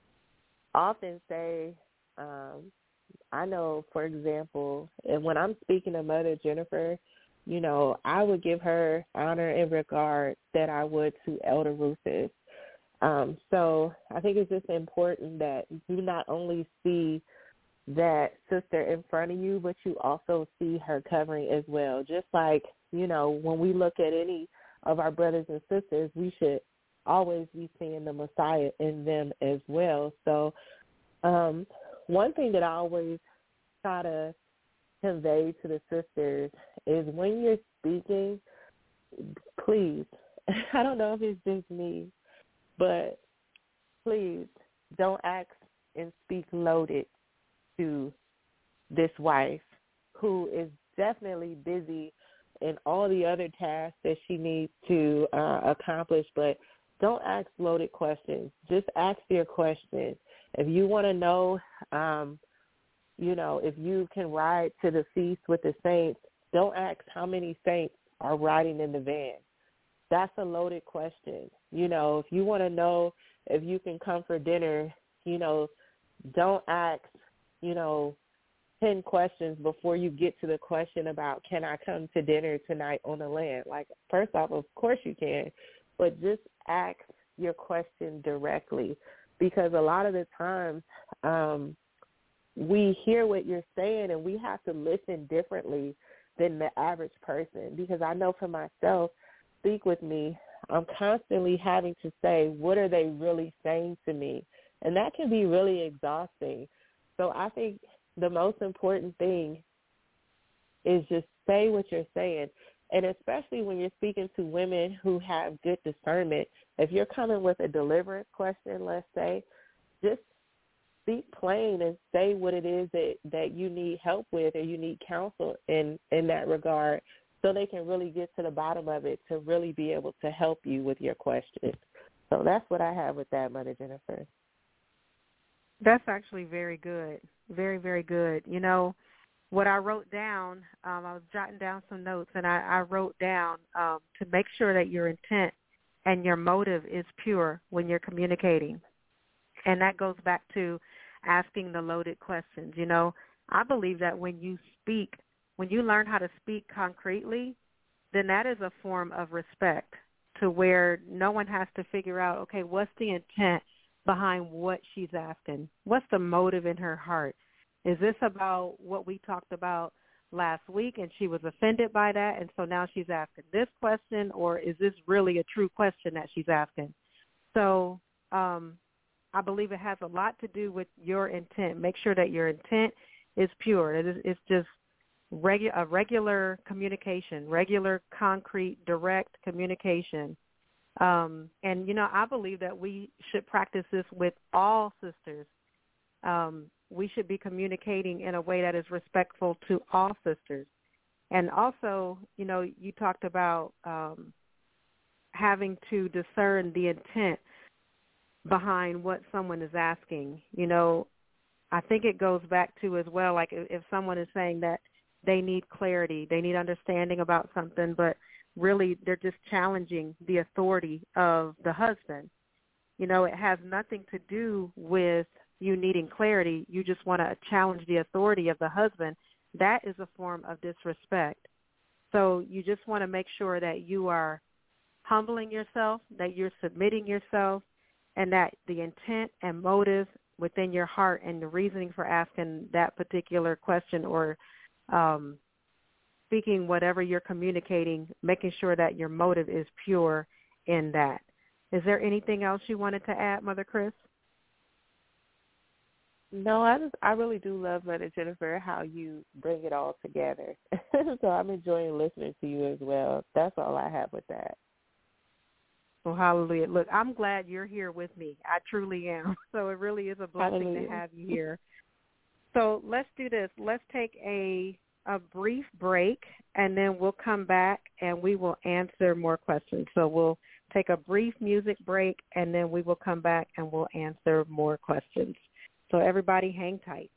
S12: often say, um, I know, for example, and when I'm speaking to Mother Jennifer, you know, I would give her honor and regard that I would to Elder Rufus. Um, so I think it's just important that you not only see that sister in front of you, but you also see her covering as well. Just like, you know, when we look at any of our brothers and sisters, we should always be seeing the Messiah in them as well. So um, one thing that I always try to convey to the sisters is when you're speaking, please, I don't know if it's just me, but please don't ask and speak loaded to this wife who is definitely busy in all the other tasks that she needs to uh, accomplish, but don't ask loaded questions. Just ask your question. If you want to know, um, you know, if you can ride to the feast with the saints, don't ask how many saints are riding in the van. That's a loaded question. You know, if you want to know if you can come for dinner, you know, don't ask, you know, ten questions before you get to the question about, can I come to dinner tonight on the land? Like, first off, of course you can, but just ask your question directly, because a lot of the times um, we hear what you're saying and we have to listen differently than the average person, because I know for myself, speak with me, I'm constantly having to say, what are they really saying to me? And that can be really exhausting. So I think the most important thing is just say what you're saying. And especially when you're speaking to women who have good discernment, if you're coming with a deliverance question, let's say, just speak plain and say what it is that, that you need help with or you need counsel in, in that regard, so they can really get to the bottom of it to really be able to help you with your question. So that's what I have with that, Mother Jennifer.
S1: That's actually very good. Very, very good. You know, what I wrote down, um, I was jotting down some notes, and I, I wrote down um, to make sure that your intent and your motive is pure when you're communicating. And that goes back to asking the loaded questions. You know, I believe that when you speak, when you learn how to speak concretely, then that is a form of respect, to where no one has to figure out, okay, what's the intent behind what she's asking? What's the motive in her heart? Is this about what we talked about last week and she was offended by that, and so now she's asking this question, or is this really a true question that she's asking? So um, I believe it has a lot to do with your intent. Make sure that your intent is pure. It is, it's just Regu- a regular communication, regular, concrete, direct communication. Um, and, you know, I believe that we should practice this with all sisters. Um, we should be communicating in a way that is respectful to all sisters. And also, you know, you talked about um, having to discern the intent behind what someone is asking. You know, I think it goes back to as well, like if someone is saying that they need clarity, they need understanding about something, but really they're just challenging the authority of the husband. You know, it has nothing to do with you needing clarity. You just want to challenge the authority of the husband. That is a form of disrespect. So you just want to make sure that you are humbling yourself, that you're submitting yourself, and that the intent and motive within your heart and the reasoning for asking that particular question or Um, speaking whatever you're communicating, making sure that your motive is pure in that. Is there anything else you wanted to add, Mother Chris?
S12: No, I just I really do love, Mother Jennifer, how you bring it all together. So I'm enjoying listening to you as well. That's all I have with that.
S1: Well, hallelujah. Look, I'm glad you're here with me. I truly am. So it really is a blessing
S12: hallelujah.
S1: to have you here. So let's do this. Let's take a a brief break, and then we'll come back and we will answer more questions. So we'll take a brief music break, and then we will come back and we'll answer more questions. So everybody hang tight.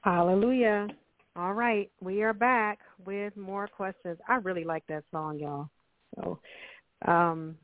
S1: Hallelujah. All right, we are back with more questions. I really like that song, y'all. So, um,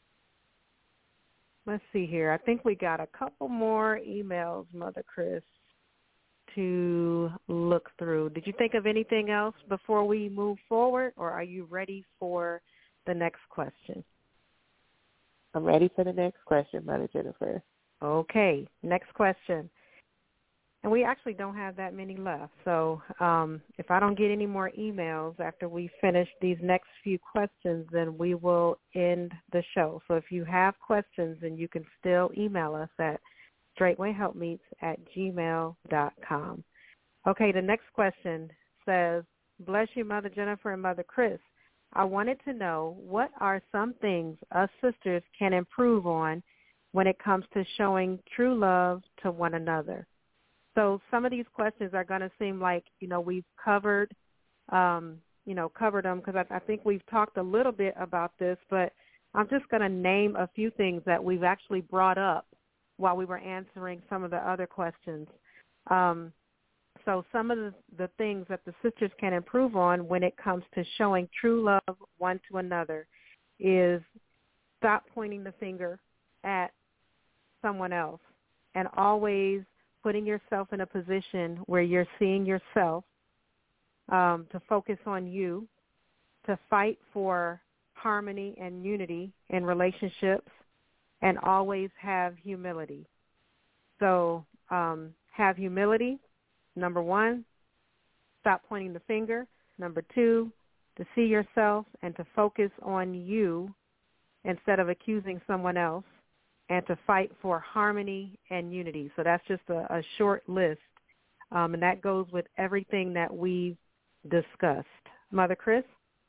S1: let's see here. I think we got a couple more emails, Mother Chris, to look through. Did you think of anything else before we move forward, or are you ready for the next question?
S12: I'm ready for the next question, Mother Jennifer.
S1: Okay, next question. And we actually don't have that many left. So um, if I don't get any more emails after we finish these next few questions, then we will end the show. So if you have questions, then you can still email us at straightwayhelpmeets at gmail dot com. Okay, the next question says, bless you, Mother Jennifer and Mother Chris. I wanted to know, what are some things us sisters can improve on when it comes to showing true love to one another? So some of these questions are going to seem like, you know, we've covered, um, you know, covered them because I, I think we've talked a little bit about this, but I'm just going to name a few things that we've actually brought up while we were answering some of the other questions. Um, so some of the, the things that the sisters can improve on when it comes to showing true love one to another is stop pointing the finger at someone else and always putting yourself in a position where you're seeing yourself, um, to focus on you, to fight for harmony and unity in relationships, and always have humility. So um, have humility, number one. Stop pointing the finger. Number two, to see yourself and to focus on you instead of accusing someone else, and to fight for harmony and unity. So that's just a, a short list, um, and that goes with everything that we've discussed. Mother Chris?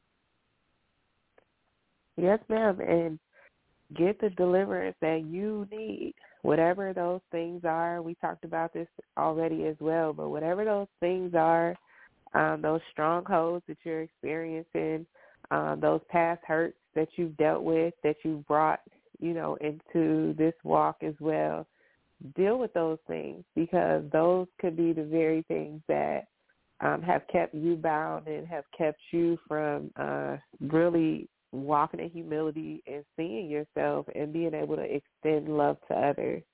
S12: Yes, ma'am, and get the deliverance that you need, whatever those things are. We talked about this already as well, but whatever those things are, um, those strongholds that you're experiencing, um, those past hurts that you've dealt with, that you've brought, you know, into this walk as well, deal with those things, because those could be the very things that um, have kept you bound and have kept you from uh, really walking in humility and seeing yourself and being able to extend love to others.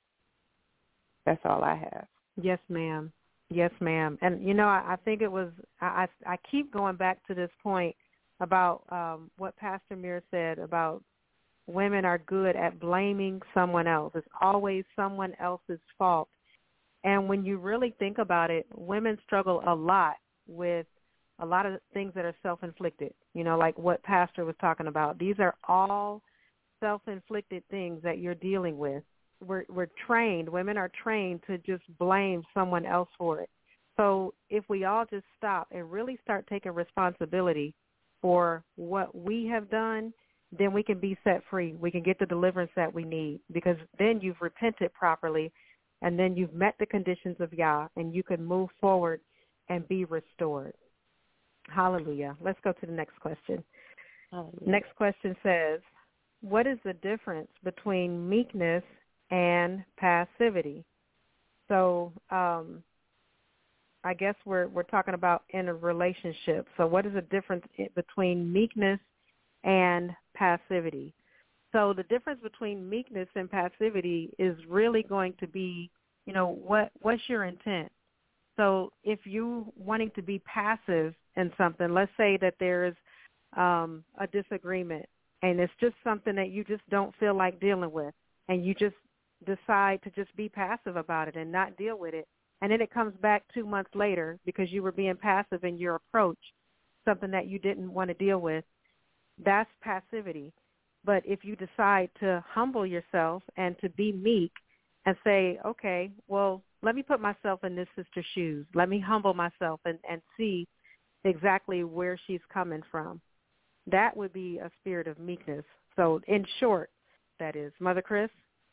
S12: That's all I have.
S1: Yes, ma'am. Yes, ma'am. And, you know, I, I think it was, I, I keep going back to this point about um, what Pastor Muir said about women are good at blaming someone else. It's always someone else's fault. And when you really think about it, women struggle a lot with a lot of things that are self-inflicted, you know, like what Pastor was talking about. These are all self-inflicted things that you're dealing with. We're, we're trained, women are trained to just blame someone else for it. So if we all just stop and really start taking responsibility for what we have done, then we can be set free. We can get the deliverance that we need, because then you've repented properly, and then you've met the conditions of Yah, and you can move forward and be restored. Hallelujah. Let's go to the next question. Hallelujah. Next question says, what is the difference between meekness and passivity? So um, I guess we're we're talking about in a relationship. So what is the difference between meekness and passivity? So the difference between meekness and passivity is really going to be, you know, what what's your intent? So if you wanting to be passive in something, let's say that there's um, a disagreement and it's just something that you just don't feel like dealing with, and you just decide to just be passive about it and not deal with it, and then it comes back two months later because you were being passive in your approach, something that you didn't want to deal with, that's passivity. But if you decide to humble yourself and to be meek and say, okay, well, let me put myself in this sister's shoes. Let me humble myself and, and see exactly where she's coming from. That would be a spirit of meekness. So in short, that is. Mother Chris?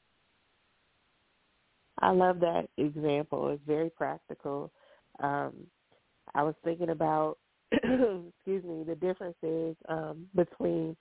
S12: I love that example. It's very practical. Um, I was thinking about, excuse me, the differences um, between,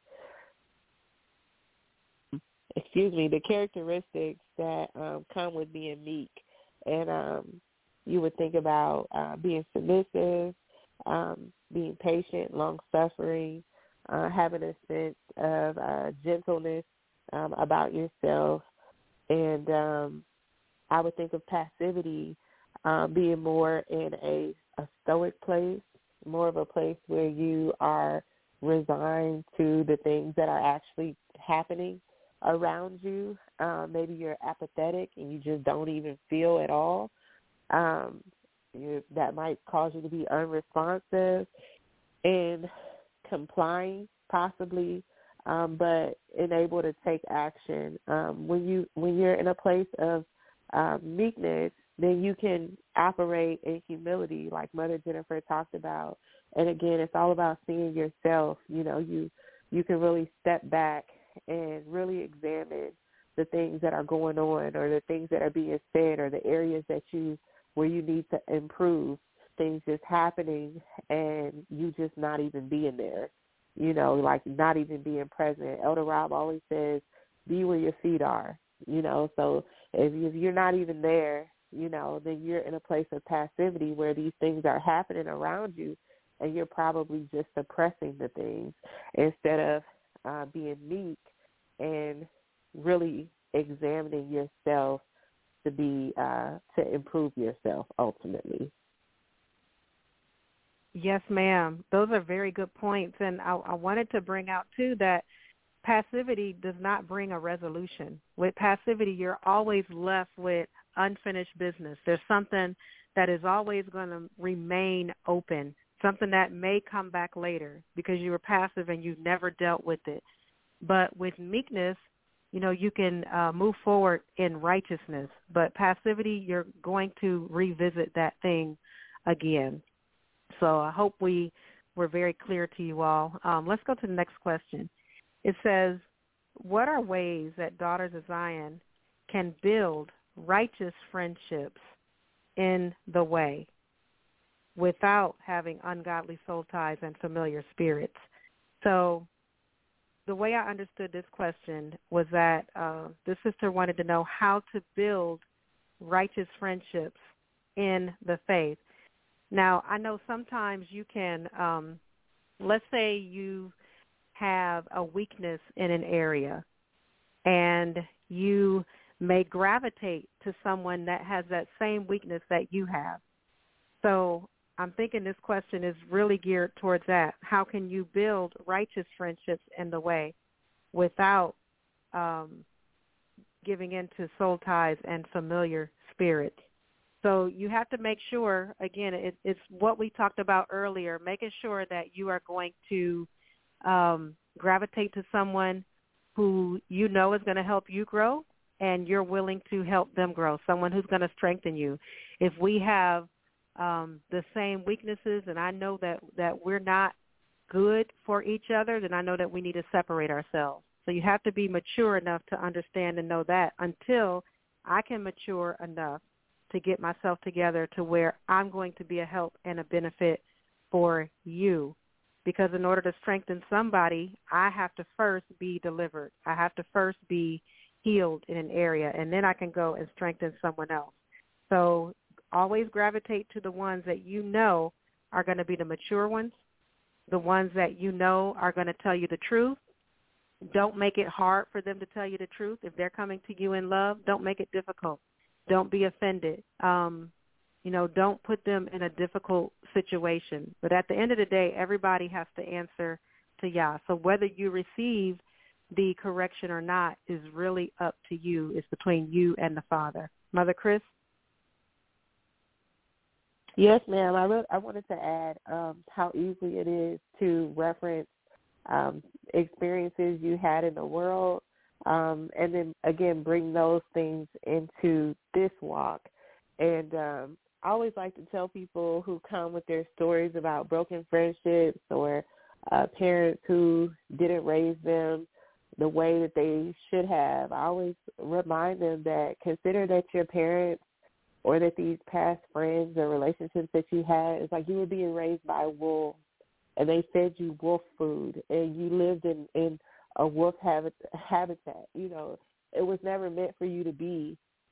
S12: excuse me, the characteristics that um, come with being meek. And um, you would think about uh, being submissive, um, being patient, long-suffering, uh, having a sense of uh, gentleness um, about yourself. And um, I would think of passivity um, being more in a, a stoic place, more of a place where you are resigned to the things that are actually happening around you. Um, maybe you're apathetic and you just don't even feel at all. Um, you, that might cause you to be unresponsive and complying, possibly, um, but unable to take action. Um, when you when you're in a place of uh, meekness, then you can operate in humility, like Mother Jennifer talked about. And again, it's all about seeing yourself. You know, you you can really step back and really examine the things that are going on, or the things that are being said, or the areas that you where you need to improve. Things just happening and you just not even being there. You know, like not even being present. Elder Rob always says, "Be where your feet are." You know, so if, you, if you're not even there, you know, then you're in a place of passivity where these things are happening around you, and you're probably just suppressing the things instead of uh, being meek and really examining yourself to be uh, to improve yourself ultimately.
S1: Yes, ma'am. Those are very good points, and I, I wanted to bring out too that passivity does not bring a resolution. With passivity, you're always left with unfinished business. There's something that is always going to remain open, something that may come back later because you were passive and you never dealt with it. But with meekness, you know, you can uh, move forward in righteousness. But passivity, you're going to revisit that thing again. So I hope we were very clear to you all. Um, let's go to the next question. It says, what are ways that Daughters of Zion can build righteous friendships in the way without having ungodly soul ties and familiar spirits? So the way I understood this question was that uh, the sister wanted to know how to build righteous friendships in the faith. Now, I know sometimes you can, um, let's say you have a weakness in an area and you may gravitate to someone that has that same weakness that you have. So I'm thinking this question is really geared towards that. How can you build righteous friendships in the way without um, giving in to soul ties and familiar spirits? So you have to make sure, again, it, it's what we talked about earlier, making sure that you are going to um, gravitate to someone who you know is going to help you grow and you're willing to help them grow, someone who's going to strengthen you. If we have um, the same weaknesses and I know that, that we're not good for each other, then I know that we need to separate ourselves. So you have to be mature enough to understand and know that until I can mature enough to get myself together to where I'm going to be a help and a benefit for you. Because in order to strengthen somebody, I have to first be delivered. I have to first be healed in an area, and then I can go and strengthen someone else. So always gravitate to the ones that you know are going to be the mature ones, the ones that you know are going to tell you the truth. Don't make it hard for them to tell you the truth. If they're coming to you in love, don't make it difficult. Don't be offended. Um, you know, don't put them in a difficult situation. But at the end of the day, everybody has to answer to Yah. So whether you receive the correction or not is really up to you. It's between you and the Father. Mother Chris?
S12: Yes, ma'am. I, re- I wanted to add um, how easy it is to reference um, experiences you had in the world, um, and then, again, bring those things into this walk. And um, I always like to tell people who come with their stories about broken friendships or uh, parents who didn't raise them the way that they should have, I always remind them that consider that your parents or that these past friends or relationships that you had, it's like you were being raised by wolves, and they fed you wolf food, and you lived in, in a wolf habit, habitat. You know, it was never meant for you to be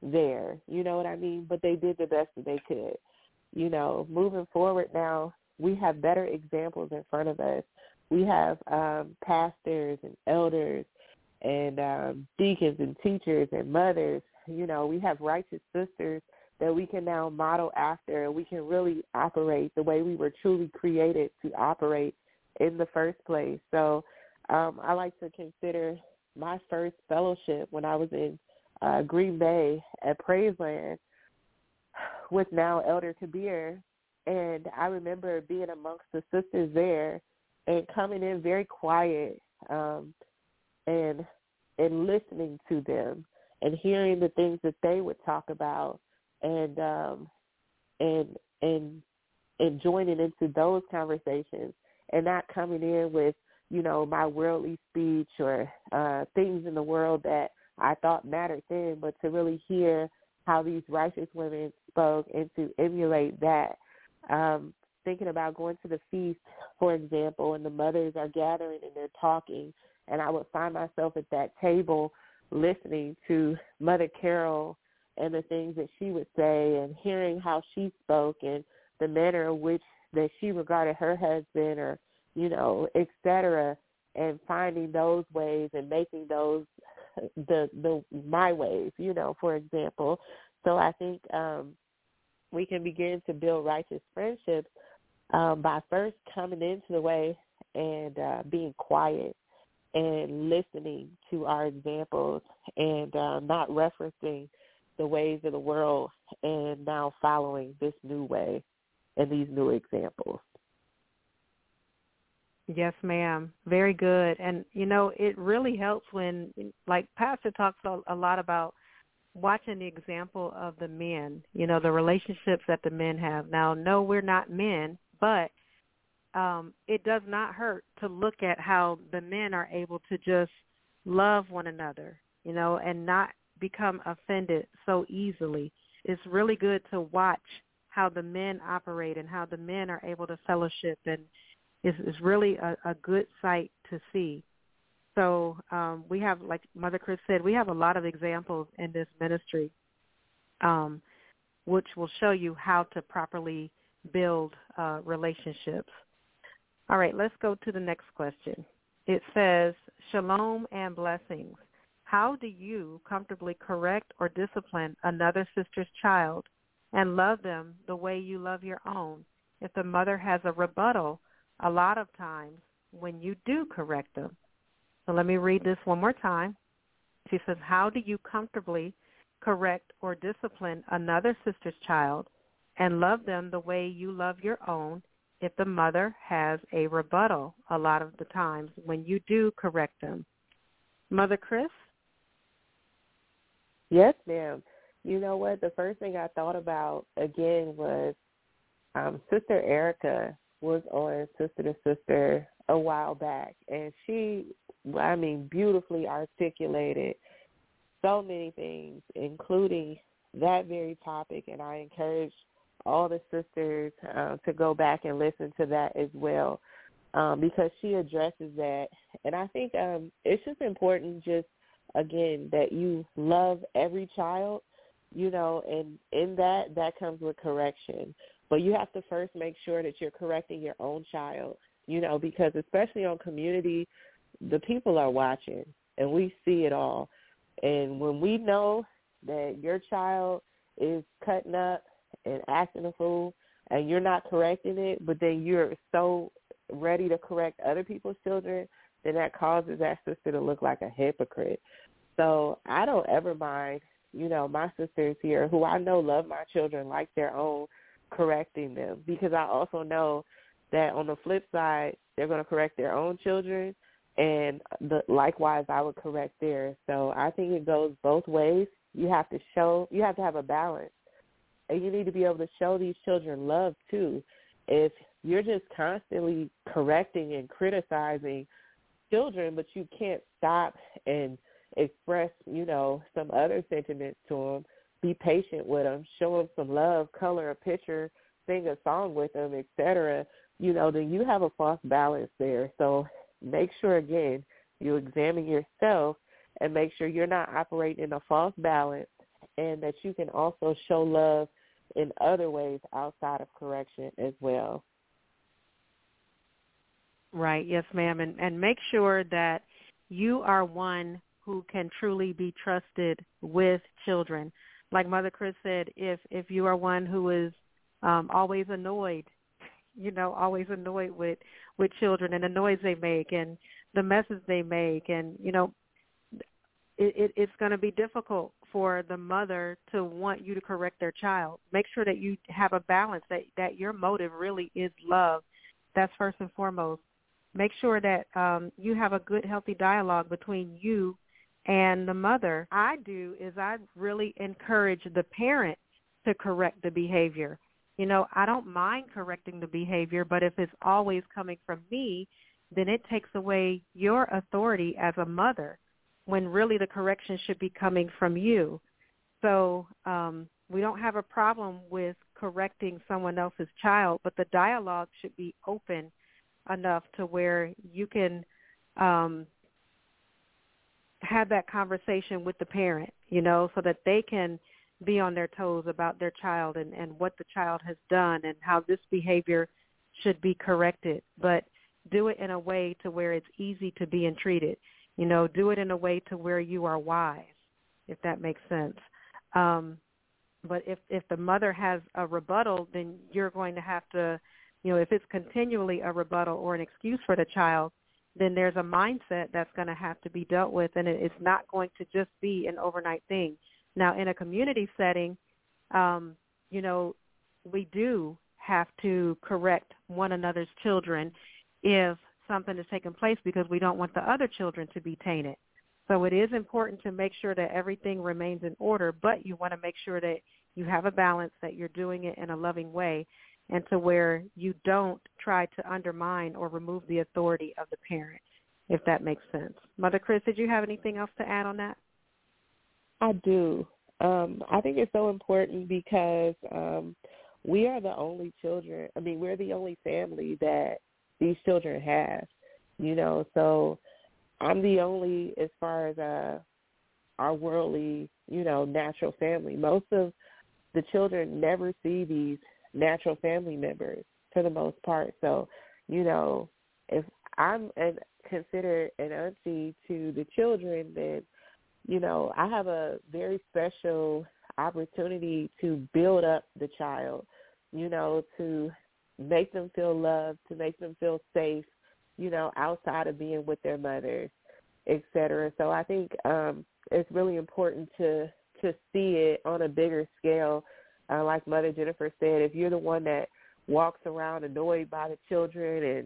S12: there, you know what I mean? But they did the best that they could. You know, moving forward now, we have better examples in front of us. We have um, pastors and elders and um, deacons and teachers and mothers. You know, we have righteous sisters that we can now model after, and we can really operate the way we were truly created to operate in the first place. So um, I like to consider my first fellowship when I was in uh, Green Bay at Praiseland with now Elder Kabir, and I remember being amongst the sisters there and coming in very quiet um, and and listening to them and hearing the things that they would talk about and um, and and and joining into those conversations and not coming in with, you know, my worldly speech or uh, things in the world that I thought mattered then, but to really hear how these righteous women spoke and to emulate that. Um, thinking about going to the feast, for example, and the mothers are gathering and they're talking, and I would find myself at that table listening to Mother Carol and the things that she would say and hearing how she spoke and the manner in which that she regarded her husband or, you know, et cetera, and finding those ways and making those the the my ways, you know, for example. So I think um, we can begin to build righteous friendships um, by first coming into the way and uh, being quiet and listening to our examples and uh, not referencing the ways of the world and now following this new way and these new examples.
S1: Yes, ma'am. Very good. And, you know, it really helps when, like Pastor talks a lot about watching the example of the men, you know, the relationships that the men have. Now, no, we're not men, but um, it does not hurt to look at how the men are able to just love one another, you know, and not become offended so easily. It's really good to watch how the men operate and how the men are able to fellowship, and it's, it's really a, a good sight to see. So um, we have, like Mother Chris said, we have a lot of examples in this ministry, um, which will show you how to properly build uh, relationships. All right, let's go to the next question. It says, Shalom and blessings. How do you comfortably correct or discipline another sister's child and love them the way you love your own if the mother has a rebuttal a lot of times when you do correct them? So let me read this one more time. She says, how do you comfortably correct or discipline another sister's child and love them the way you love your own if the mother has a rebuttal a lot of the times when you do correct them? Mother Chris?
S12: Yes, ma'am. You know what? The first thing I thought about, again, was um, Sister Erica was on Sister to Sister a while back, and she, I mean, beautifully articulated so many things, including that very topic, and I encourage all the sisters uh, to go back and listen to that as well, um, because she addresses that. And I think um, it's just important just, again, that you love every child, you know, and in that, that comes with correction. But you have to first make sure that you're correcting your own child, you know, because especially on community, the people are watching, and we see it all. And when we know that your child is cutting up and acting a fool and you're not correcting it, but then you're so ready to correct other people's children, then that causes that sister to look like a hypocrite. So I don't ever mind, you know, my sisters here who I know love my children like their own, correcting them, because I also know that on the flip side, they're going to correct their own children, and the, likewise, I would correct theirs. So I think it goes both ways. You have to show, you have to have a balance, and you need to be able to show these children love too. If you're just constantly correcting and criticizing children, but you can't stop and express, you know, some other sentiments to them, be patient with them, show them some love, color a picture, sing a song with them, et cetera, you know, then you have a false balance there. So make sure, again, you examine yourself and make sure you're not operating in a false balance and that you can also show love in other ways outside of correction as well.
S1: Right. Yes, ma'am. And, and make sure that you are one who can truly be trusted with children. Like Mother Chris said, if, if you are one who is um, always annoyed, you know, always annoyed with, with children and the noise they make and the messes they make, and, you know, it, it, it's going to be difficult for the mother to want you to correct their child. Make sure that you have a balance, that, that your motive really is love. That's first and foremost. Make sure that um, you have a good, healthy dialogue between you and the mother. I do is I really encourage the parent to correct the behavior. You know, I don't mind correcting the behavior, but if it's always coming from me, then it takes away your authority as a mother, when really the correction should be coming from you. So um, we don't have a problem with correcting someone else's child, but the dialogue should be open enough to where you can um, have that conversation with the parent, you know, so that they can be on their toes about their child and, and what the child has done and how this behavior should be corrected. But do it in a way to where it's easy to be entreated. You know, do it in a way to where you are wise, if that makes sense. Um, but if, if the mother has a rebuttal, then you're going to have to, you know, if it's continually a rebuttal or an excuse for the child, then there's a mindset that's going to have to be dealt with, and it's not going to just be an overnight thing. Now, in a community setting, um, you know, we do have to correct one another's children if something is taking place, because we don't want the other children to be tainted. So it is important to make sure that everything remains in order, but you want to make sure that you have a balance, that you're doing it in a loving way, and to where you don't try to undermine or remove the authority of the parent, if that makes sense. Mother Chris, did you have anything else to add on that?
S12: I do. Um, I think it's so important because um, we are the only children. I mean, we're the only family that these children have, you know, so I'm the only, as far as uh, our worldly, you know, natural family. Most of the children never see these natural family members for the most part. So, you know, if I'm an, considered an auntie to the children, then, you know, I have a very special opportunity to build up the child, you know, to make them feel loved, to make them feel safe, you know, outside of being with their mothers, et cetera. So I think um, it's really important to, to see it on a bigger scale. Uh, like Mother Jennifer said, if you're the one that walks around annoyed by the children and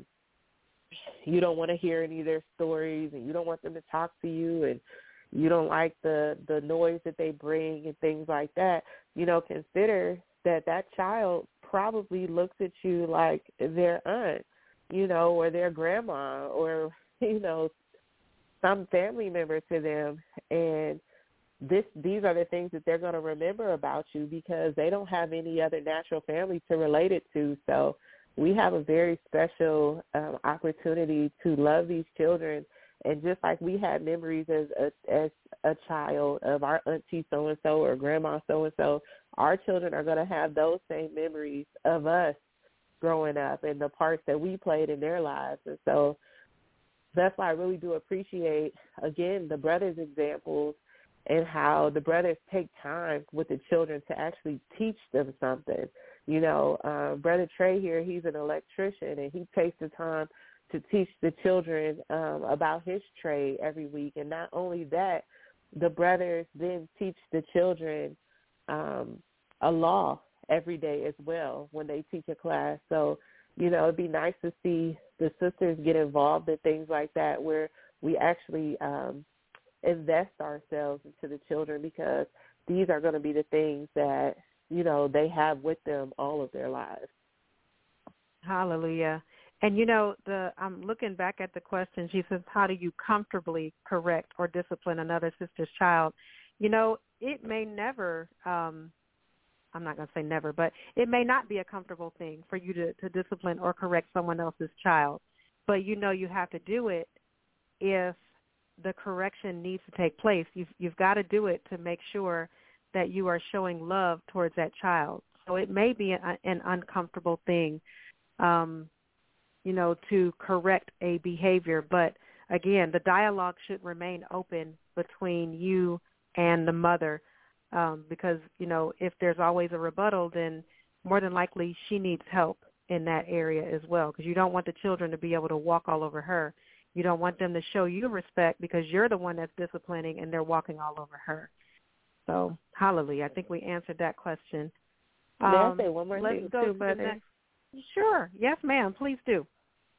S12: you don't want to hear any of their stories and you don't want them to talk to you and you don't like the, the noise that they bring and things like that, you know, consider that that child probably looks at you like their aunt, you know, or their grandma or, you know, some family member to them. And this these are the things that they're going to remember about you because they don't have any other natural family to relate it to. So we have a very special um, opportunity to love these children. And just like we had memories as a, as a child of our auntie so-and-so or grandma so-and-so, our children are going to have those same memories of us growing up and the parts that we played in their lives. And so that's why I really do appreciate, again, the brothers' examples and how the brothers take time with the children to actually teach them something. You know, uh, Brother Trey here, he's an electrician, and he takes the time to teach the children um, about his trade every week. And not only that, the brothers then teach the children um, a law every day as well when they teach a class. So, you know, it'd be nice to see the sisters get involved in things like that where we actually um, invest ourselves into the children, because these are going to be the things that, you know, they have with them all of their lives.
S1: Hallelujah. And, you know, the I'm looking back at the question. She says, how do you comfortably correct or discipline another sister's child? You know, it may never, um, I'm not going to say never, but it may not be a comfortable thing for you to, to discipline or correct someone else's child. But, you know, you have to do it if the correction needs to take place. You've, you've got to do it to make sure that you are showing love towards that child. So it may be a, an uncomfortable thing, um, you know, to correct a behavior. But, again, the dialogue should remain open between you and the mother um, because, you know, if there's always a rebuttal, then more than likely she needs help in that area as well, because you don't want the children to be able to walk all over her. You don't want them to show you respect because you're the one that's disciplining and they're walking all over her. So, hallelujah. I think we answered that question.
S12: May I
S1: Um,
S12: say one more
S1: let's
S12: thing,
S1: go
S12: too,
S1: to
S12: Mother?
S1: the next. Sure. Yes, ma'am. Please do.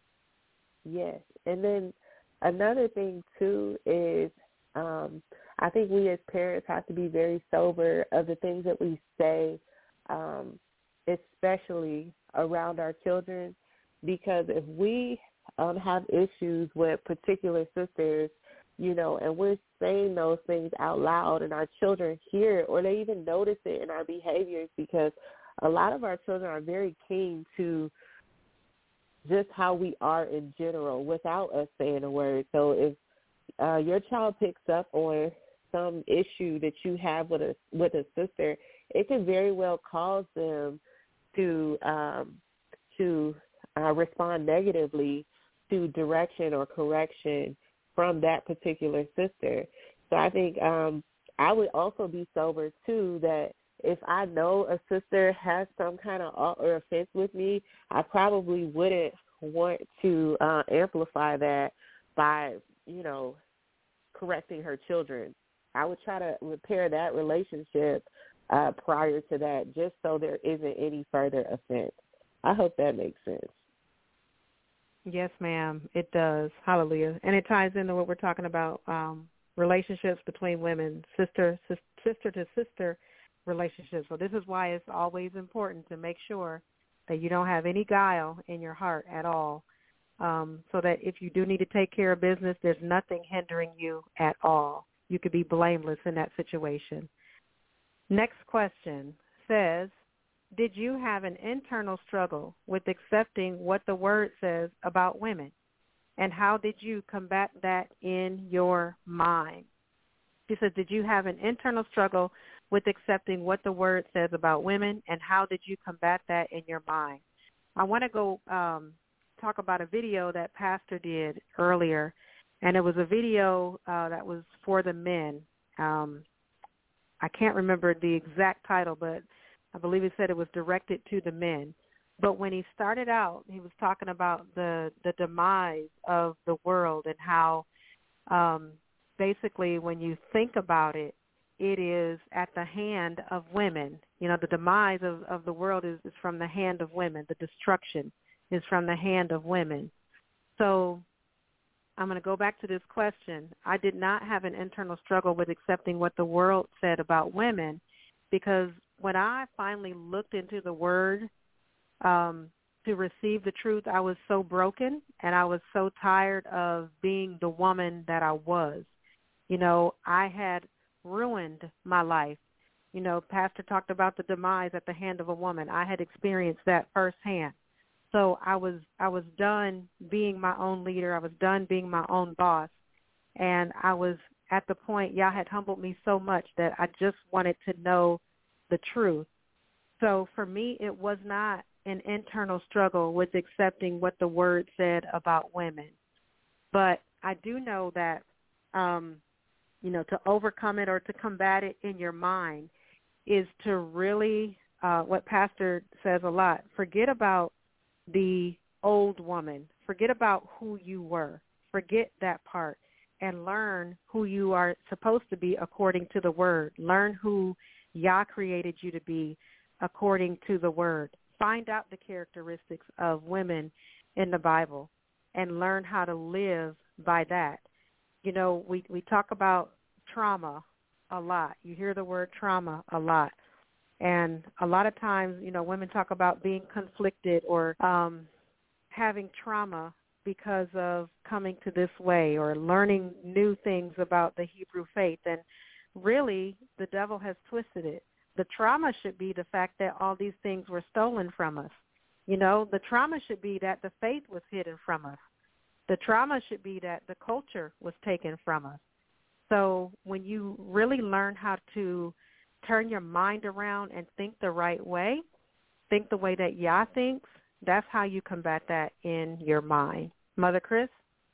S12: Yes. And then another thing, too, is um, I think we as parents have to be very sober of the things that we say, um, especially around our children, because if we um, have issues with particular sisters, you know, and we're saying those things out loud and our children hear it or they even notice it in our behaviors, because a lot of our children are very keen to just how we are in general without us saying a word. So if uh, your child picks up on some issue that you have with a with a sister, it can very well cause them to um, to uh, respond negatively to direction or correction from that particular sister. So I think um, I would also be sober, too, that if I know a sister has some kind of ought or offense with me, I probably wouldn't want to uh, amplify that by, you know, correcting her children. I would try to repair that relationship uh, prior to that, just so there isn't any further offense. I hope that makes sense.
S1: Yes, ma'am, it does. Hallelujah. And it ties into what we're talking about, um, relationships between women, sister, sis, sister to sister relationships. So this is why it's always important to make sure that you don't have any guile in your heart at all, um, so that if you do need to take care of business, there's nothing hindering you at all. You could be blameless in that situation. Next question says, did you have an internal struggle with accepting what the word says about women? And how did you combat that in your mind? She says, did you have an internal struggle with accepting what the word says about women? And how did you combat that in your mind? I want to go um, talk about a video that Pastor did earlier. And it was a video uh, that was for the men. Um, I can't remember the exact title, but I believe he said it was directed to the men. But when he started out, he was talking about the, the demise of the world and how um, basically when you think about it, it is at the hand of women. You know, the demise of, of the world is, is from the hand of women. The destruction is from the hand of women. So I'm going to go back to this question. I did not have an internal struggle with accepting what the world said about women, because when I finally looked into the word um, to receive the truth, I was so broken and I was so tired of being the woman that I was. You know, I had ruined my life. You know, Pastor talked about the demise at the hand of a woman. I had experienced that firsthand. So I was I was done being my own leader. I was done being my own boss. And I was at the point, y'all had humbled me so much that I just wanted to know the truth. So for me, it was not an internal struggle with accepting what the word said about women. But I do know that, um, you know, to overcome it or to combat it in your mind is to really, uh, what Pastor says a lot, forget about the old woman. Forget about who you were. Forget that part and learn who you are supposed to be according to the word. Learn who Yah created you to be according to the word. Find out the characteristics of women in the Bible and learn how to live by that. You know, we, we talk about trauma a lot. You hear the word trauma a lot. And a lot of times, you know, women talk about being conflicted or um, having trauma because of coming to this way or learning new things about the Hebrew faith. And really, the devil has twisted it. The trauma should be the fact that all these things were stolen from us. You know, the trauma should be that the faith was hidden from us. The trauma should be that the culture was taken from us. So when you really learn how to turn your mind around and think the right way, think the way that Yah thinks, that's how you combat that in your mind. Mother Chris?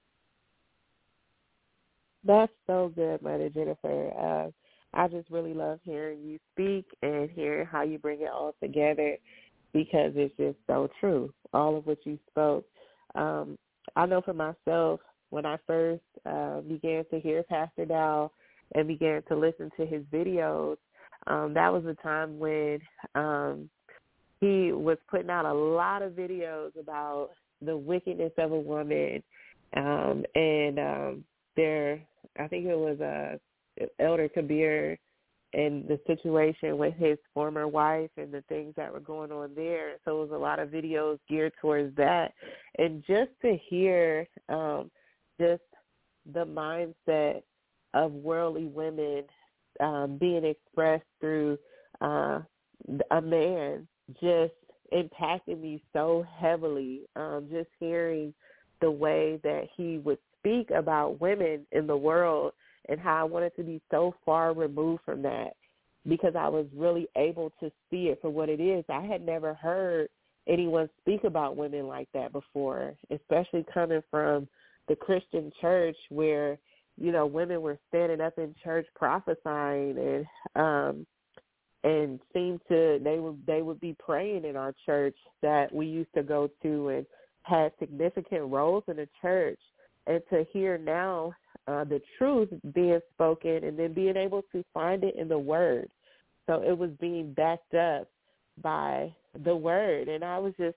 S12: That's so good, Mother Jennifer. Uh, I just really love hearing you speak and hearing how you bring it all together because it's just so true, all of what you spoke. Um, I know for myself, when I first uh, began to hear Pastor Dow and began to listen to his videos, um, that was a time when um, he was putting out a lot of videos about the wickedness of a woman. Um, and um, there, I think it was uh, Elder Kabir and the situation with his former wife and the things that were going on there. So it was a lot of videos geared towards that. And just to hear um, just the mindset of worldly women um, being expressed through uh, a man just impacted me so heavily. Um, just hearing the way that he would speak about women in the world and how I wanted to be so far removed from that because I was really able to see it for what it is. I had never heard anyone speak about women like that before, especially coming from the Christian church where, you know, women were standing up in church prophesying and um, and seemed to they would they would be praying in our church that we used to go to and had significant roles in the church. And to hear now uh, the truth being spoken and then being able to find it in the Word. So it was being backed up by the Word. And I was just,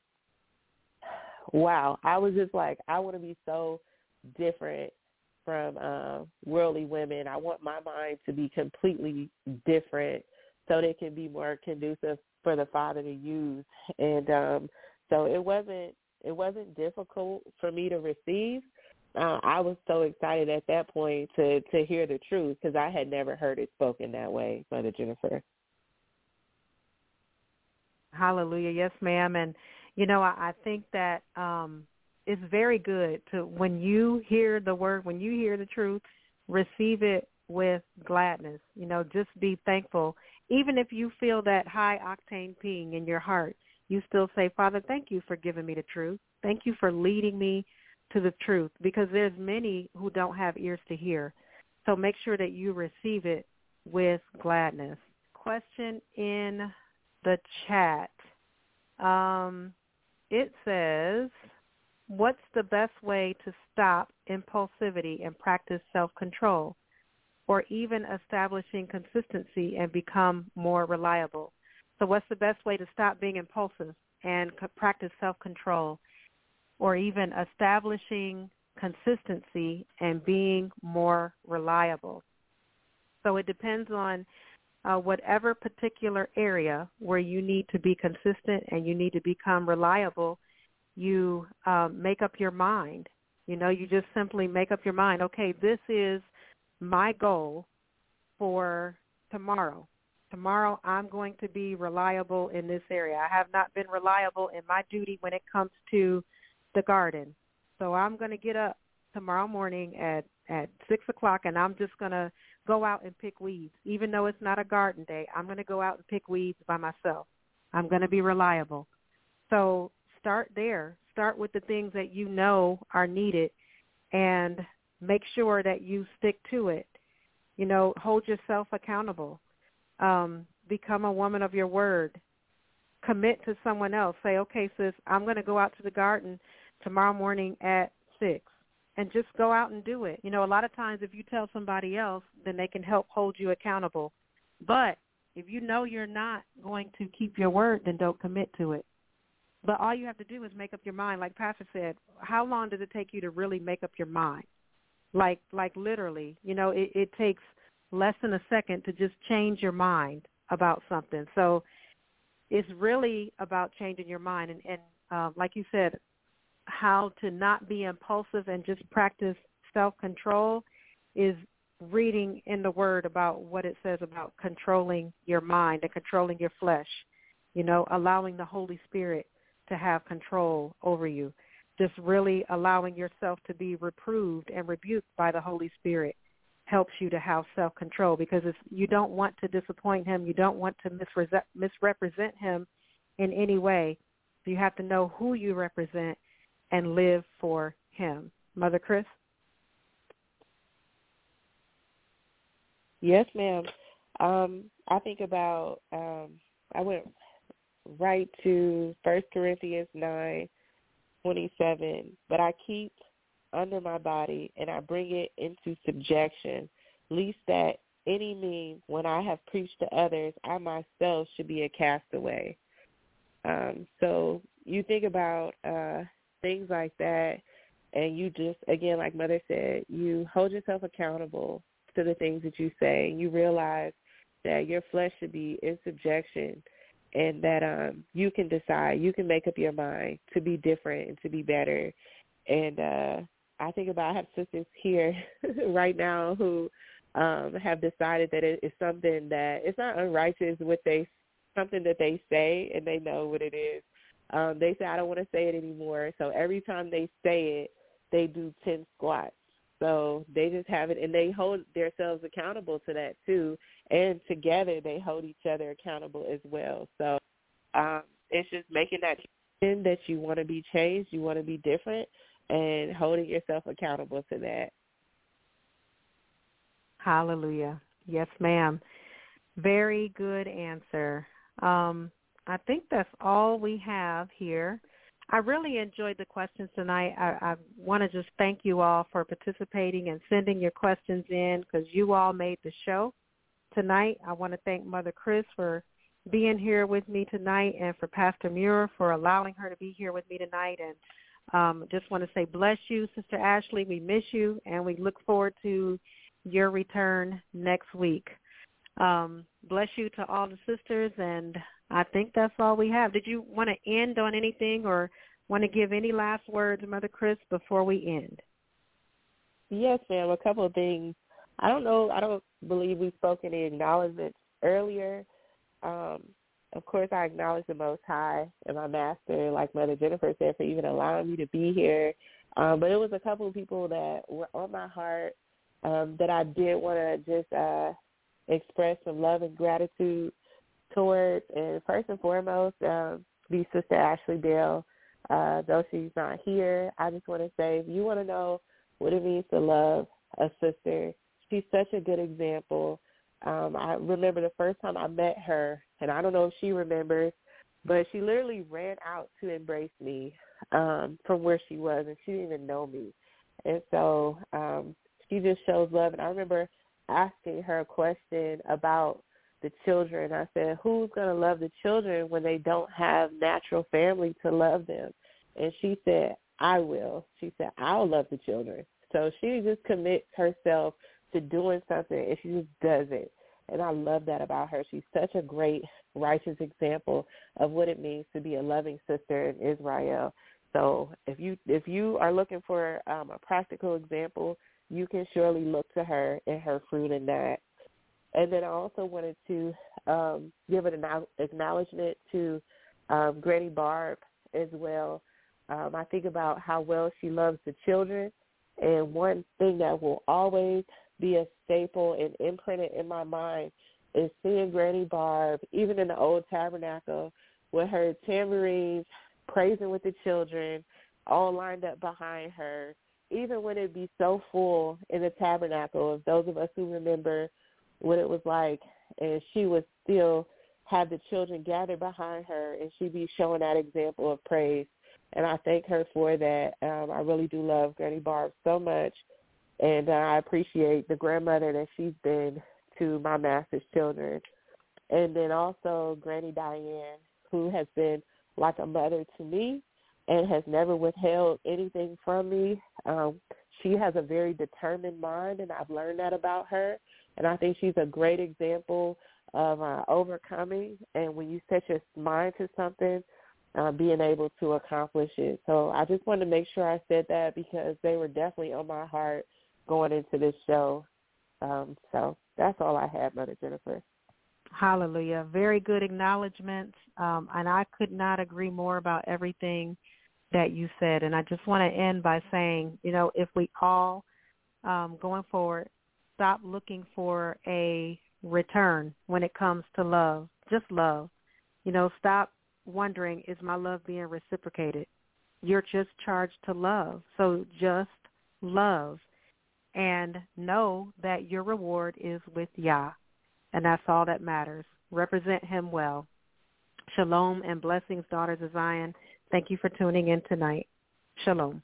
S12: wow, I was just like, I want to be so different from uh, worldly women. I want my mind to be completely different so that it can be more conducive for the Father to use. And um, so it wasn't, it wasn't difficult for me to receive. Uh, I was so excited at that point to, to hear the truth because I had never heard it spoken that way, Mother Jennifer.
S1: Hallelujah. Yes, ma'am. And, you know, I, I think that um, it's very good to, when you hear the word, when you hear the truth, receive it with gladness. You know, just be thankful. Even if you feel that high octane ping in your heart, you still say, Father, thank you for giving me the truth. Thank you for leading me to the truth, because there's many who don't have ears to hear. So make sure that you receive it with gladness. Question in the chat. Um, it says, what's the best way to stop impulsivity and practice self-control, or even establishing consistency and become more reliable? So what's the best way to stop being impulsive and practice self-control, or even establishing consistency and being more reliable? So it depends on uh, whatever particular area where you need to be consistent and you need to become reliable. You um, make up your mind. You know, you just simply make up your mind, okay, this is my goal for tomorrow. Tomorrow I'm going to be reliable in this area. I have not been reliable in my duty when it comes to the garden. So I'm going to get up tomorrow morning at, at six o'clock and I'm just going to go out and pick weeds. Even though it's not a garden day, I'm going to go out and pick weeds by myself. I'm going to be reliable. So start there. Start with the things that you know are needed and make sure that you stick to it. You know, hold yourself accountable. Um, become a woman of your word. Commit to someone else. Say, okay, sis, I'm going to go out to the garden tomorrow morning at six, and just go out and do it. You know, a lot of times if you tell somebody else, then they can help hold you accountable. But if you know you're not going to keep your word, then don't commit to it. But all you have to do is make up your mind. Like Pastor said, how long does it take you to really make up your mind? Like, like literally, you know, it, it takes less than a second to just change your mind about something. So it's really about changing your mind. And, and uh, like you said, how to not be impulsive and just practice self-control is reading in the Word about what it says about controlling your mind and controlling your flesh, you know, allowing the Holy Spirit to have control over you, just really allowing yourself to be reproved and rebuked by the Holy Spirit helps you to have self-control, because it's, you don't want to disappoint him. You don't want to misre- misrepresent him in any way. So you have to know who you represent and live for him. Mother Chris?
S12: Yes, ma'am. Um, I think about, um, I went right to First Corinthians nine twenty-seven, but I keep under my body, and I bring it into subjection, lest that any means when I have preached to others, I myself should be a castaway. Um, so you think about uh, things like that, and you just, again, like Mother said, you hold yourself accountable to the things that you say. You realize that your flesh should be in subjection, and that um, you can decide, you can make up your mind to be different and to be better. And uh, I think about, I have sisters here right now who um, have decided that it is something that, it's not unrighteous what they, something that they say, and they know what it is. Um, they say, I don't want to say it anymore. So every time they say it, they do ten squats. So they just have it, and they hold themselves accountable to that too. And together they hold each other accountable as well. So um, it's just making that decision that you want to be changed, you want to be different, and holding yourself accountable to that.
S1: Hallelujah. Yes, ma'am. Very good answer. Um, I think that's all we have here. I really enjoyed the questions tonight. I, I want to just thank you all for participating and sending your questions in, because you all made the show tonight. I want to thank Mother Chris for being here with me tonight, and for Pastor Muir for allowing her to be here with me tonight. And um, just want to say bless you, Sister Ashley. We miss you, and we look forward to your return next week. Um, bless you to all the sisters, and I think that's all we have. Did you want to end on anything, or want to give any last words, Mother Chris, before we end?
S12: Yes, ma'am. A couple of things. I don't know. I don't believe we spoke any acknowledgments earlier. Um, of course, I acknowledge the Most High and my Master, like Mother Jennifer said, for even allowing me to be here. Um, but it was a couple of people that were on my heart um, that I did want to just uh, express some love and gratitude towards. And first and foremost, um, be Sister Ashley Bell. Uh, though she's not here, I just want to say, if you want to know what it means to love a sister, she's such a good example. Um, I remember the first time I met her, and I don't know if she remembers, but she literally ran out to embrace me um, from where she was, and she didn't even know me. And so um, she just shows love. And I remember asking her a question about the children. I said, who's going to love the children when they don't have natural family to love them? And she said, I will. She said, I'll love the children. So she just commits herself to doing something, and she just does it. And I love that about her. She's such a great, righteous example of what it means to be a loving sister in Israel. So if you if you are looking for um, a practical example, you can surely look to her and her fruit in that. And then I also wanted to um, give an acknowledgement to um, Granny Barb as well. Um, I think about how well she loves the children, and one thing that will always be a staple and imprinted in my mind is seeing Granny Barb, even in the old tabernacle, with her tambourines, praising with the children, all lined up behind her, even when it be so full in the tabernacle. Of those of us who remember what it was like, and she would still have the children gather behind her, and she'd be showing that example of praise. And I thank her for that. Um, I really do love Granny Barb so much, and uh, I appreciate the grandmother that she's been to my master's children. And then also Granny Diane, who has been like a mother to me and has never withheld anything from me. Um, she has a very determined mind, and I've learned that about her. And I think she's a great example of uh, overcoming, and when you set your mind to something, uh, being able to accomplish it. So I just wanted to make sure I said that, because they were definitely on my heart going into this show. Um, so that's all I had, Mother Jennifer.
S1: Hallelujah. Very good acknowledgments, um, and I could not agree more about everything that you said. And I just want to end by saying, you know, if we all, um, going forward, stop looking for a return when it comes to love. Just love. You know, stop wondering, is my love being reciprocated? You're just charged to love. So just love. And know that your reward is with Yah. And that's all that matters. Represent him well. Shalom and blessings, daughters of Zion. Thank you for tuning in tonight. Shalom.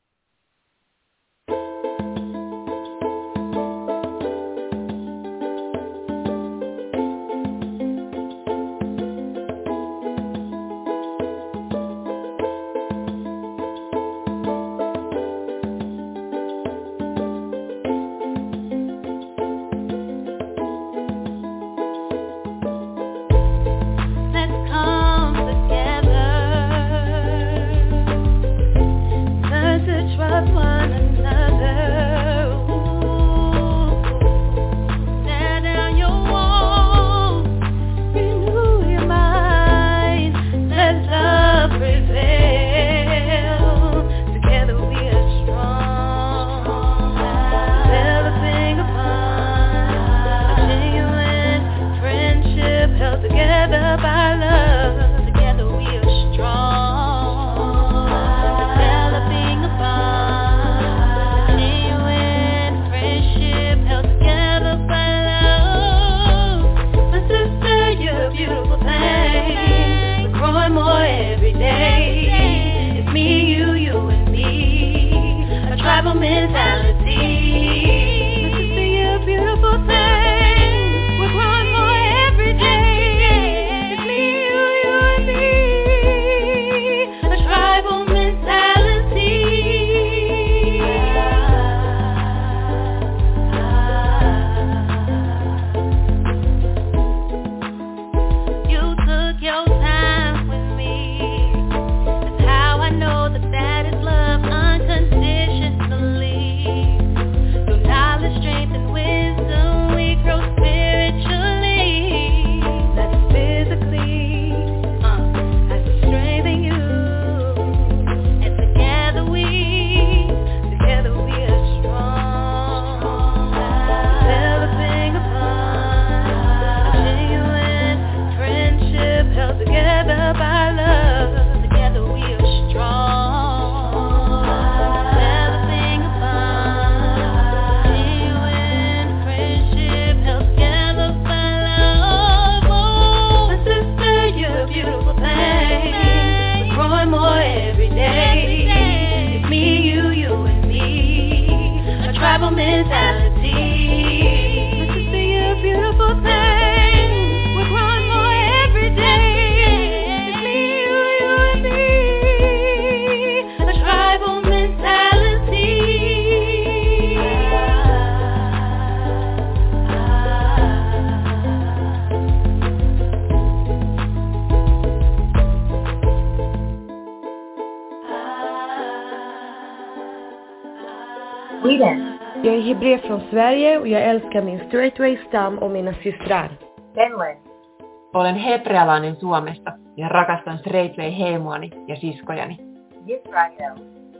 S13: Sweden. Jag är hebreer från Sverige och jag älskar min straightway-stam och mina systrar.
S2: Finland.
S14: Olen hebrealainen Suomesta ja rakastan straightway-heimoani ja siskojani.
S2: Israel.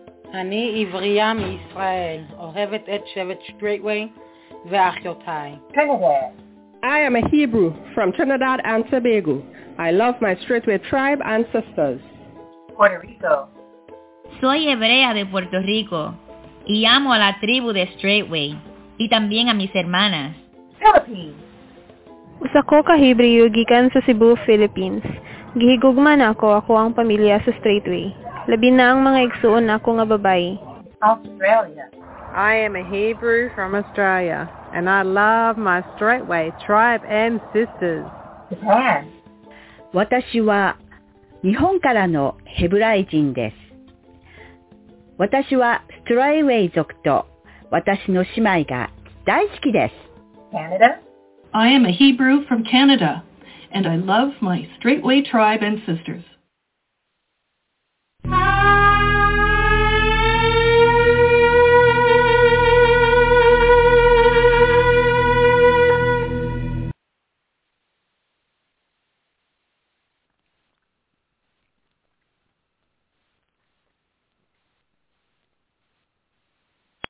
S15: אני עברייה מישראל, אוהבת את שבט straightway ואחיותיי.
S2: Trinidad.
S16: I am a Hebrew from Trinidad and Tobago. I love my straightway tribe and sisters.
S2: Puerto Rico.
S17: Soy hebrea de Puerto Rico y amo a la tribu de Straightway y también a mis hermanas.
S2: Philippines.
S6: Usa ko ka Hebreo gikan sa Cebu, Philippines. Gihigugman ako ako ang pamilya sa Straightway. Labi na ang mga igsuon ako nga babae.
S2: Australia.
S3: I am a Hebrew from Australia and I love my Straightway tribe and sisters.
S2: Japan.
S18: 私は日本からのヘブライ人です。私はストライウェイ族と私の姉妹が大好きです。
S2: Canada.
S19: I am a Hebrew from Canada and I love my Straightway tribe and sisters.